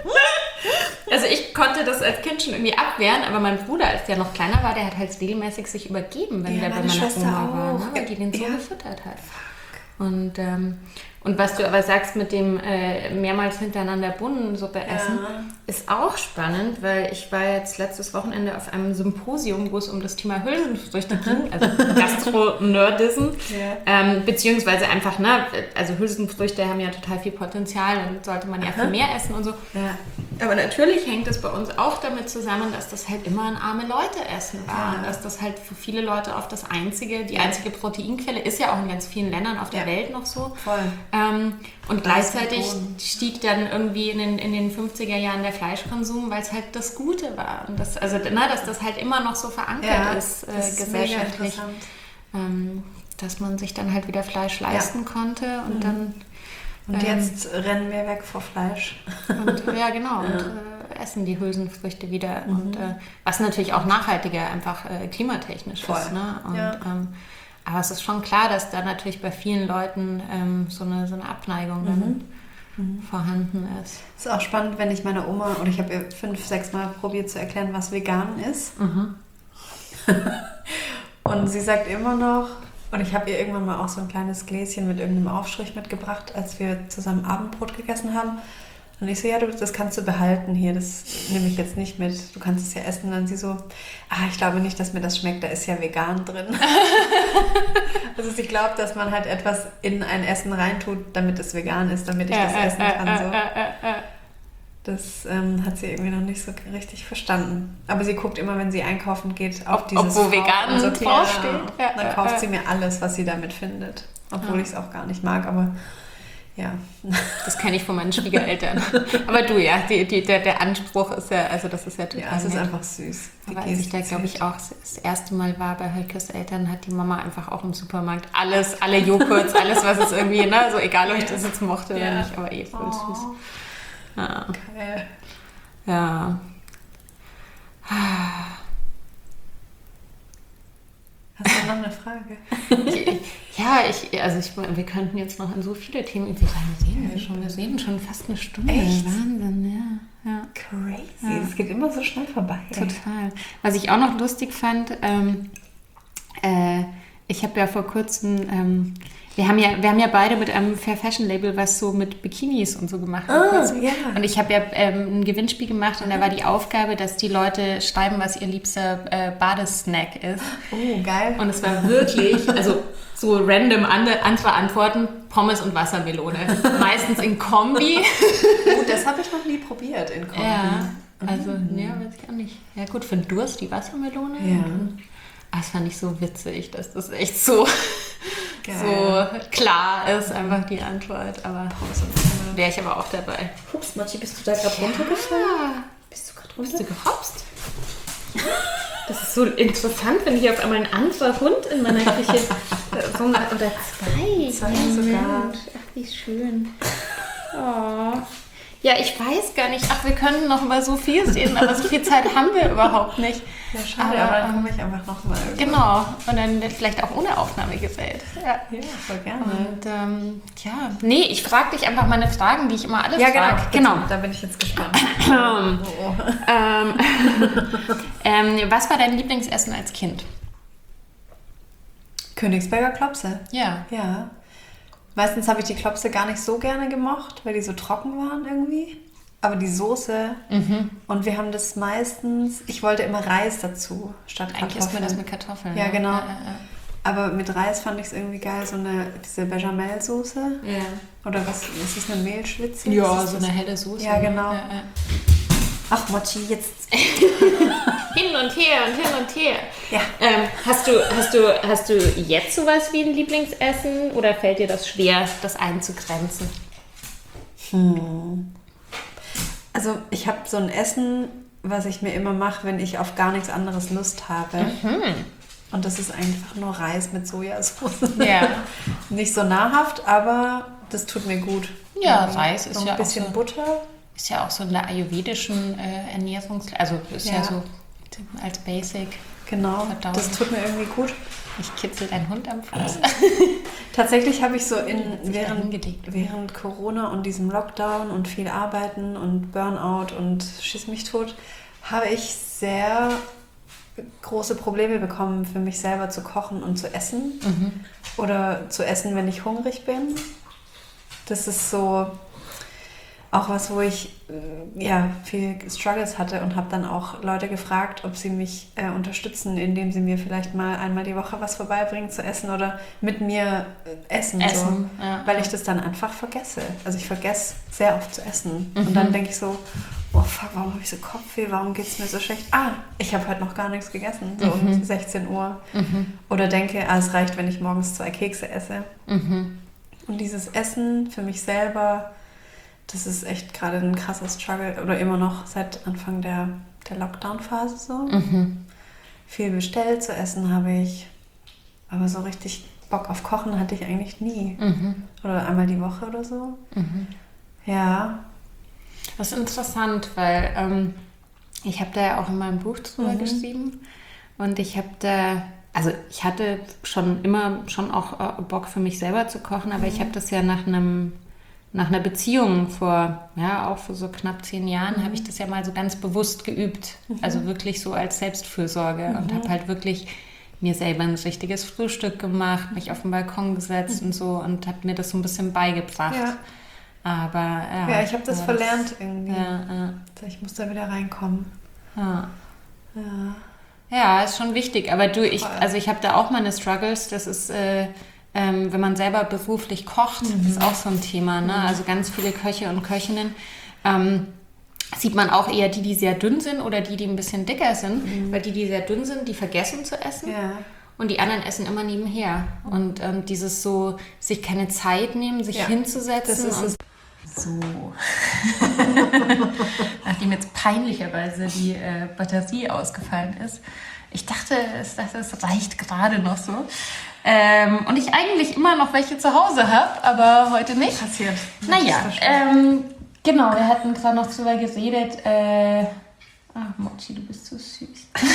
Also ich konnte das als Kind schon irgendwie abwehren, aber mein Bruder, als der noch kleiner war, der hat halt regelmäßig sich übergeben, wenn ja, der bei meiner Schwester Oma auch. war, ne? Weil die den so ja. gefüttert hat. Und, ähm, und was du aber sagst mit dem äh, mehrmals hintereinander Bohnensuppe essen, ja. ist auch spannend, weil ich war jetzt letztes Wochenende auf einem Symposium, wo es um das Thema Hülsenfrüchte ging, also Gastro-Nerdism, ja. ähm, beziehungsweise einfach, ne, also Hülsenfrüchte haben ja total viel Potenzial und sollte man ja Aha. viel mehr essen und so. Ja. Aber natürlich hängt es bei uns auch damit zusammen, dass das halt immer ein arme Leute essen war, ja. dass das halt für viele Leute oft das einzige, die einzige Proteinquelle ist ja auch in ganz vielen Ländern auf der ja. Welt noch so. Voll. Ähm, und gleichzeitig stieg dann irgendwie in den, in den fünfziger Jahren der Fleischkonsum, weil es halt das Gute war. Und das, also, na, dass das halt immer noch so verankert ja, ist, äh, ist gesellschaftlich. Ähm, dass man sich dann halt wieder Fleisch leisten ja. konnte und mhm. dann... Und ähm, jetzt rennen wir weg vor Fleisch. Und, ja, genau. Und äh, essen die Hülsenfrüchte wieder. Mhm. Und äh, was natürlich auch nachhaltiger einfach äh, klimatechnisch Voll. ist. Ne? Und, ja. ähm, aber es ist schon klar, dass da natürlich bei vielen Leuten ähm, so, eine, so eine Abneigung dann mhm. vorhanden ist. Es ist auch spannend, wenn ich meiner Oma, oder ich habe ihr fünf, sechs Mal probiert zu erklären, was vegan ist. Mhm. Und sie sagt immer noch, und ich habe ihr irgendwann mal auch so ein kleines Gläschen mit irgendeinem Aufstrich mitgebracht, als wir zusammen Abendbrot gegessen haben. Und ich so, ja, du, das kannst du behalten hier, das nehme ich jetzt nicht mit, du kannst es ja essen. Und dann sie so, ah, ich glaube nicht, dass mir das schmeckt, da ist ja vegan drin. Also sie glaubt, dass man halt etwas in ein Essen reintut, damit es vegan ist, damit ich das essen kann. So. Das ähm, hat sie irgendwie noch nicht so richtig verstanden. Aber sie guckt immer, wenn sie einkaufen geht, auf dieses Obwohl vegan so draufsteht. Ja, dann ja, kauft ja. sie mir alles, was sie damit findet. Obwohl ja. ich es auch gar nicht mag, aber ja. Das kenne ich von meinen Schwiegereltern. Aber du, ja, die, die, der, der Anspruch ist ja, also das ist ja total Ja, es ist einfach süß. Aber als ich da, glaube ich, auch das erste Mal war bei Heukes Eltern, hat die Mama einfach auch im Supermarkt alles, alle Joghurts, alles, was es irgendwie, ne, so egal, ob ich das jetzt mochte ja. oder nicht, aber eh voll oh. süß. Ja. Okay. Ja. Hast du noch eine Frage? Ja, ich, also ich, wir könnten jetzt noch an so viele Themen. Wie lange sehen wir schon? Wir sehen schon fast eine Stunde. Echt? Wahnsinn, ja. ja. Crazy. Es ja. geht immer so schnell vorbei. Total. Was ich auch noch lustig fand, ähm, äh, ich habe ja vor kurzem, ähm, wir haben ja, wir haben ja beide mit einem Fair Fashion Label was so mit Bikinis und so gemacht. Ah, ja. Und ich habe ja ähm, ein Gewinnspiel gemacht und da war die Aufgabe, dass die Leute schreiben, was ihr liebster äh, Badesnack ist. Oh, geil. Und es war wirklich, also so random andere Antworten, Pommes und Wassermelone. Meistens in Kombi. Gut, das habe ich noch nie probiert in Kombi. Ja, also, mhm. ja, weiß ich auch nicht. Ja gut, für den Durst die Wassermelone. Ja. Das fand ich so witzig, dass das echt so, so klar ist, einfach die Antwort. Aber wäre ich aber auch dabei. Hups, Matschi, bist du da gerade ja. runtergefallen? Bist du gerade runter? Bist du gehopst? Das ist so interessant, wenn hier auf einmal ein anderer Hund in meiner Küche so eine, oder zwei. Zwei ja, sogar. Ach, wie schön. Oh. Ja, ich weiß gar nicht. Ach, wir könnten noch über so viel reden, aber so viel Zeit haben wir überhaupt nicht. Ja, schade, aber, aber dann komme ich einfach nochmal. Genau, und dann vielleicht auch ohne Aufnahmegerät. Ja, ja voll gerne. Und ähm, ja, nee, ich frage dich einfach meine Fragen, die ich immer alle ja, frage. Ja, genau, genau. Da bin ich jetzt gespannt. oh. ähm, ähm, was war dein Lieblingsessen als Kind? Königsberger Klopse. Ja. Ja. Meistens habe ich die Klopse gar nicht so gerne gemocht, weil die so trocken waren irgendwie. aber die Soße Mhm. und wir haben das meistens, ich wollte immer Reis dazu statt Kartoffeln. Eigentlich isst man das mit Kartoffeln. Ja, ne? genau. Ja, ja, Aber mit Reis fand ich es irgendwie geil, so eine, diese Bechamel-Soße. ja. Oder was, ist das, eine Mehlschwitze? Ja, Ist so das- eine helle Soße. Ja, genau. Ja, ja. Ach, Mochi, jetzt. Hin und her und hin und her. Ja. Ähm, hast, du, hast, du, hast du jetzt sowas wie ein Lieblingsessen oder fällt dir das schwer, das einzugrenzen? Also ich habe so ein Essen, was ich mir immer mache, wenn ich auf gar nichts anderes Lust habe. Mhm. Und das ist einfach nur Reis mit Sojasauce. Ja. Nicht so nahrhaft, aber das tut mir gut. Ja, Irgendwie Reis ist so ein ja auch bisschen so- Butter. Ist ja auch so in der ayurvedischen äh, Ernährungs... Also ist ja. Ja. so als Basic. Genau, Verdauung. das tut mir irgendwie gut. Ich kitzel deinen Hund am Fuß. Tatsächlich habe ich so in, sich da während, hingelegt. während Corona und diesem Lockdown und viel Arbeiten und Burnout und Schiss mich tot, habe ich sehr große Probleme bekommen, für mich selber zu kochen und zu essen. Mhm. Oder zu essen, wenn ich hungrig bin. Das ist so auch was, wo ich äh, ja, viel Struggles hatte und habe dann auch Leute gefragt, ob sie mich äh, unterstützen, indem sie mir vielleicht mal einmal die Woche was vorbeibringen zu essen oder mit mir äh, essen. Essen, so, ja. weil ich das dann einfach vergesse. Also ich vergesse sehr oft zu essen. Mhm. Und dann denke ich so, oh fuck, warum habe ich so Kopfweh? Warum geht es mir so schlecht? Ah, ich habe heute noch gar nichts gegessen, so Mhm. um sechzehn Uhr. Mhm. Oder denke, ah, es reicht, wenn ich morgens zwei Kekse esse. Mhm. Und dieses Essen für mich selber, das ist echt gerade ein krasser Struggle oder immer noch seit Anfang der, der Lockdown-Phase so. Mhm. Viel bestellt zu essen habe ich, aber so richtig Bock auf Kochen hatte ich eigentlich nie. Mhm. Oder einmal die Woche oder so. Mhm. Ja. Das ist interessant, weil ähm, ich habe da ja auch in meinem Buch drüber Mhm. geschrieben und ich habe da, also ich hatte schon immer schon auch äh, Bock für mich selber zu kochen, aber ich habe das ja nach einem nach einer Beziehung vor, ja, auch vor so knapp zehn Jahren, Mhm. habe ich das ja mal so ganz bewusst geübt. Also wirklich so als Selbstfürsorge Mhm. und habe halt wirklich mir selber ein richtiges Frühstück gemacht, mich auf den Balkon gesetzt und so und habe mir das so ein bisschen beigebracht. Ja. Aber ja. Ja, ich habe das ja, verlernt irgendwie. Ja, ja, Ich muss da wieder reinkommen. ja. Ja. Ja, ist schon wichtig. Aber du, ich, Voll. also ich habe da auch meine Struggles. Das ist, äh, ähm, wenn man selber beruflich kocht, Mhm. ist auch so ein Thema. Ne? Also ganz viele Köche und Köchinnen ähm, sieht man auch eher die, die sehr dünn sind oder die, die ein bisschen dicker sind. Weil die, die sehr dünn sind, die vergessen zu essen. Ja. Und die anderen essen immer nebenher. Und ähm, dieses so, sich keine Zeit nehmen, sich Ja, hinzusetzen. das ist und es. So. Nachdem jetzt peinlicherweise die äh, Batterie ausgefallen ist. Ich dachte, es, dachte, es reicht gerade noch so. Ähm, und ich eigentlich immer noch welche zu Hause habe, aber heute nicht. Passiert. Naja, Das ist verstanden. ähm, genau, wir hatten gerade noch drüber geredet. Äh, ach, Mochi, du bist so süß.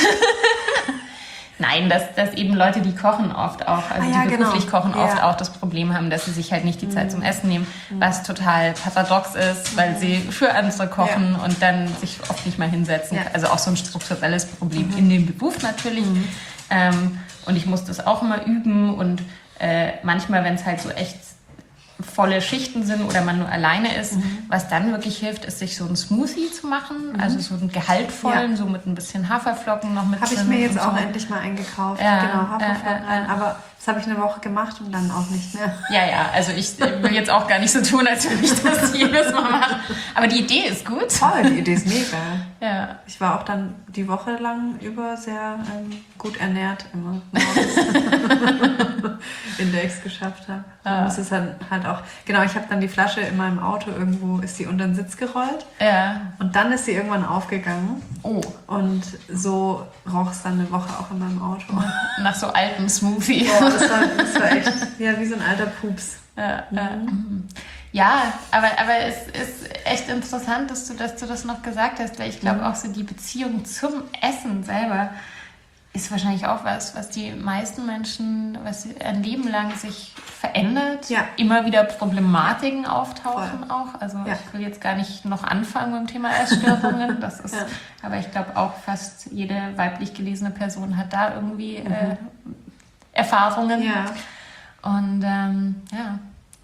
Nein, dass, dass eben Leute, die kochen oft auch, also Ah ja, die beruflich genau. kochen, oft Ja. auch das Problem haben, dass sie sich halt nicht die Zeit zum Essen nehmen, was total paradox ist, weil sie für andere kochen und dann sich oft nicht mal hinsetzen. Ja. Also auch so ein strukturelles Problem in dem Beruf natürlich. Ähm, und ich muss das auch immer üben und äh, manchmal, wenn es halt so echt volle Schichten sind oder man nur alleine ist, was dann wirklich hilft, ist, sich so einen Smoothie zu machen, also so einen gehaltvollen, Ja. so mit ein bisschen Haferflocken noch mit Habe ich drin mir jetzt und auch so. endlich mal eingekauft. Ja, Genau, Haferflocken äh, äh, rein. Aber das habe ich eine Woche gemacht und dann auch nicht mehr. Ja, ja, also ich will jetzt auch gar nicht so tun, als würde ich das jedes Mal machen. Aber die Idee ist gut. Toll, die Idee ist mega. Ja. Ich war auch dann die Woche lang über sehr ähm, gut ernährt immer morgens. Index geschafft habe. Man muss es dann halt auch. Genau, ich habe dann die Flasche in meinem Auto irgendwo, ist sie unter den Sitz gerollt Ja. und dann ist sie irgendwann aufgegangen. Oh, Und so roch es dann eine Woche auch in meinem Auto. nach so altem Smoothie. Boah, das war, das war echt ja, wie so ein alter Pups. Ja, ja. Ja, aber, aber es ist echt interessant, dass du, dass du das noch gesagt hast, weil ich glaube auch so die Beziehung zum Essen selber ist wahrscheinlich auch was, was die meisten Menschen, was ein Leben lang sich verändert, Ja. immer wieder Problematiken auftauchen Voll. auch. Also Ja. ich will jetzt gar nicht noch anfangen beim Thema Essstörungen, das ist, Ja. aber ich glaube auch fast jede weiblich gelesene Person hat da irgendwie äh, Erfahrungen. Ja. Und ähm, ja,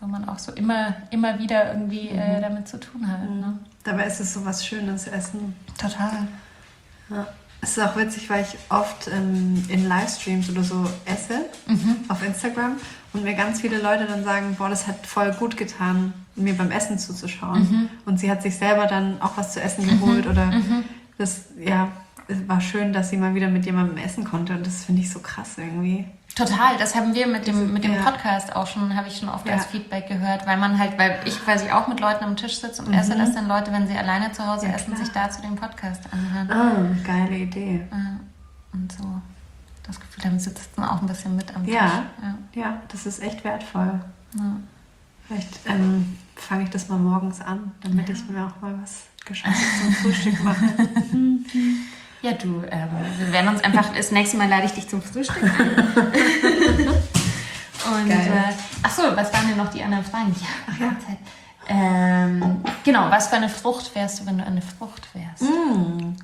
wo man auch so immer, immer wieder irgendwie mhm. äh, damit zu tun hat. Mhm. Ne? Dabei ist es so was Schönes, Essen. Total. Ja. Es ist auch witzig, weil ich oft ähm, in Livestreams oder so esse mhm. auf Instagram und mir ganz viele Leute dann sagen, boah, das hat voll gut getan, mir beim Essen zuzuschauen. Mhm. Und sie hat sich selber dann auch was zu essen geholt mhm. oder mhm. das, ja, es war schön, dass sie mal wieder mit jemandem essen konnte und das finde ich so krass irgendwie. Total, das haben wir mit dem, mit dem ja. Podcast auch schon, habe ich schon oft ja. als Feedback gehört, weil man halt, weil ich quasi auch mit Leuten am Tisch sitze und mhm. esse, dass dann Leute, wenn sie alleine zu Hause ja, essen, klar. sich dazu den Podcast anhören. Ah, geile Idee. Und so das Gefühl haben, sie sitzen auch ein bisschen mit am Tisch. Ja, ja, ja, das ist echt wertvoll. Ja. Vielleicht ähm, fange ich das mal morgens an, damit ja. ich mir auch mal was Gescheites zum Frühstück mache. Ja, du, ähm, wir werden uns einfach, das nächste Mal lade ich dich zum Frühstück ein. Und, äh, ach so, was waren denn noch die anderen Fragen? Ja, ach ja. Zeit. Ähm, genau, was für eine Frucht wärst du, wenn du eine Frucht wärst? Mm.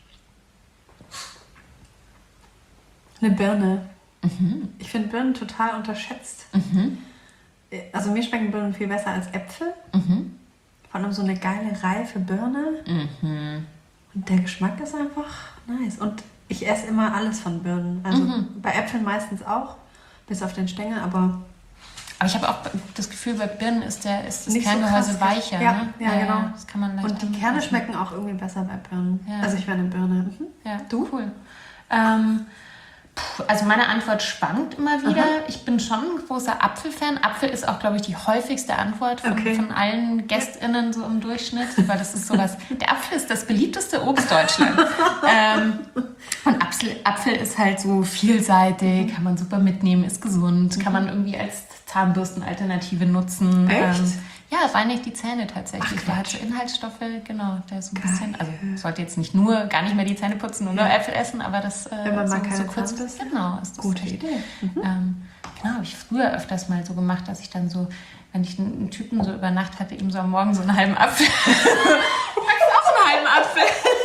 Eine Birne. Mhm. Ich finde Birnen total unterschätzt. Mhm. Also mir schmecken Birnen viel besser als Äpfel. Mhm. Vor allem so eine geile, reife Birne. Mhm. Und der Geschmack ist einfach nice. Und ich esse immer alles von Birnen. Also mhm. bei Äpfeln meistens auch, bis auf den Stängel, aber... Aber ich habe auch das Gefühl, bei Birnen ist, der, ist das Kerngehäuse so weicher. Ja, ne? ja, ja, genau. Das kann man leicht Und die Kerne schmecken auch irgendwie besser bei Birnen. Ja. Also ich wäre eine Birne. Mhm. Ja, du? Cool. Ähm, Also meine Antwort schwankt immer wieder. Aha. Ich bin schon ein großer Apfelfan. Apfel ist auch, glaube ich, die häufigste Antwort von, okay. von allen GästInnen so im Durchschnitt, weil das ist sowas. Der Apfel ist das beliebteste Obst Deutschlands. ähm, und Apfel, Apfel ist halt so vielseitig, kann man super mitnehmen, ist gesund, mhm. kann man irgendwie als Zahnbürstenalternative nutzen. Echt? Ähm, Ja, reinigt die Zähne tatsächlich. Der hat so Inhaltsstoffe, genau, der so ein Geil. bisschen, also sollte jetzt nicht nur, gar nicht mehr die Zähne putzen und nur ja. Äpfel essen, aber das äh, wenn man so, mal keine so kurz Zahnbürste? Genau, ist das gute echt, Idee. Mhm. Ähm, genau, habe ich früher öfters mal so gemacht, dass ich dann so, wenn ich einen, einen Typen so über Nacht hatte, eben so am Morgen so einen halben Apfel. auch einen halben Apfel.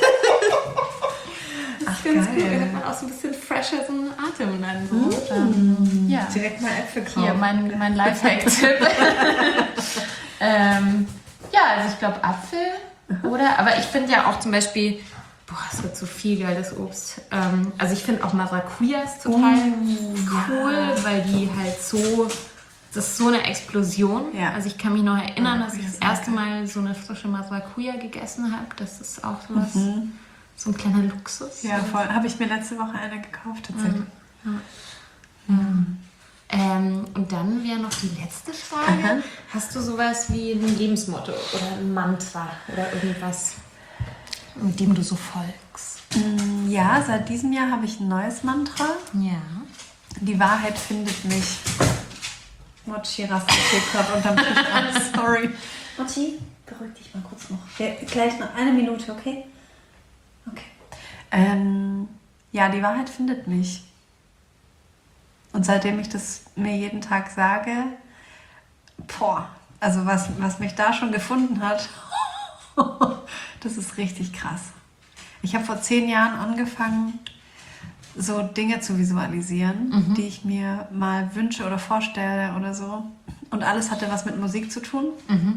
Ach, ganz geil. gut, dann hat man auch so ein bisschen fresher so einen Atem dann so. Mm. Ähm, ja. Direkt mal Äpfel kaufen. Hier, mein, mein Lifehack-Tipp. ähm, ja, also ich glaube Apfel, oder? Aber ich finde ja auch zum Beispiel, boah, es wird so viel geiles Obst. Ähm, also ich finde auch Maracujas total oh, cool, ja. weil die halt so, das ist so eine Explosion. Ja. Also ich kann mich noch erinnern, ja, dass ich das erste Mal so eine frische Maracuja gegessen habe. Das ist auch sowas, mhm. so ein kleiner Luxus. Ja, voll. Habe ich mir letzte Woche eine gekauft, tatsächlich. Mhm. Ja. Mhm. Ähm, und dann wäre noch die letzte Frage. Aha. Hast du sowas wie ein Lebensmotto oder ein Mantra oder irgendwas, mit dem du so folgst? Ja, seit diesem Jahr habe ich ein neues Mantra. Ja. Die Wahrheit findet mich. Mochi rastet hier gerade unterm Tisch ab. Sorry. Mochi, beruhig dich mal kurz noch. Ja, gleich noch eine Minute, okay? Okay. Ähm, ja, die Wahrheit findet mich. Und seitdem ich das mir jeden Tag sage, boah, also was, was mich da schon gefunden hat, das ist richtig krass. Ich habe vor zehn Jahren angefangen, so Dinge zu visualisieren, mhm. die ich mir mal wünsche oder vorstelle oder so. Und alles hatte was mit Musik zu tun. Mhm.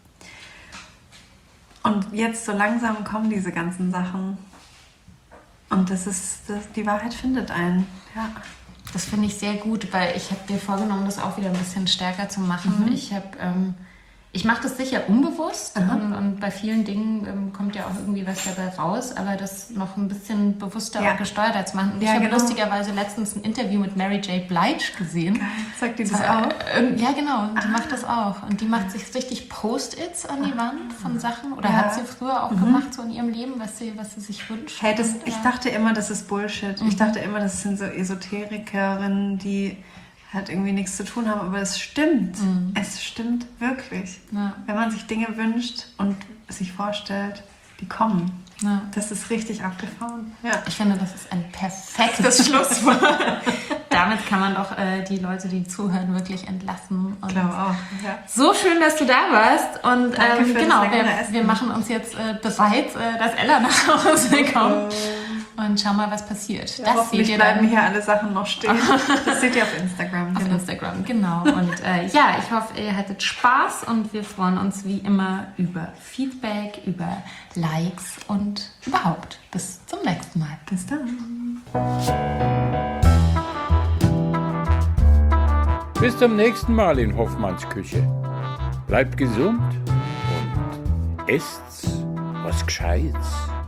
Und jetzt so langsam kommen diese ganzen Sachen. Und das ist, das, die Wahrheit findet einen, ja. Das finde ich sehr gut, weil ich habe mir vorgenommen, das auch wieder ein bisschen stärker zu machen. Mhm. Ich habe, ähm, ich mache das sicher unbewusst und, und bei vielen Dingen ähm, kommt ja auch irgendwie was dabei raus, aber das noch ein bisschen bewusster ja. und gesteuerter zu machen. Und ja, ich habe genau. lustigerweise letztens ein Interview mit Mary J. Blige gesehen. Geil. Sagt die das war, auch? Äh, ja, genau. Die ah. macht das auch. Und die macht sich richtig Post-its an die Wand von Sachen. Oder ja. hat sie früher auch mhm. gemacht, so in ihrem Leben, was sie, was sie sich wünscht. Hey, das, und, ich äh, dachte immer, das ist Bullshit. Mhm. Ich dachte immer, das sind so Esoterikerinnen, die halt irgendwie nichts zu tun haben, aber es stimmt. Mhm. Es stimmt wirklich. Ja. Wenn man sich Dinge wünscht und sich vorstellt, die kommen. Ja. Das ist richtig abgefahren. Ja. Ich finde, das ist ein perfektes Schlusswort. Da damit kann man doch äh, die Leute, die zuhören, wirklich entlassen. Ich glaube auch. Ja. So schön, dass du da warst. Und Danke ähm, für genau, das wir, leckere Essen. wir machen uns jetzt äh, bereit, äh, dass Ella nach Hause kommt. Und schau mal, was passiert. Ja, das hoffentlich seht ihr bleiben dann hier alle Sachen noch stehen. Das seht ihr auf Instagram. auf genau. Instagram, genau. Und äh, ja, ich hoffe, ihr hattet Spaß und wir freuen uns wie immer über Feedback, über Likes und überhaupt. Bis zum nächsten Mal. Bis dann. Bis zum nächsten Mal in Hoffmanns Küche. Bleibt gesund und esst was Gescheites.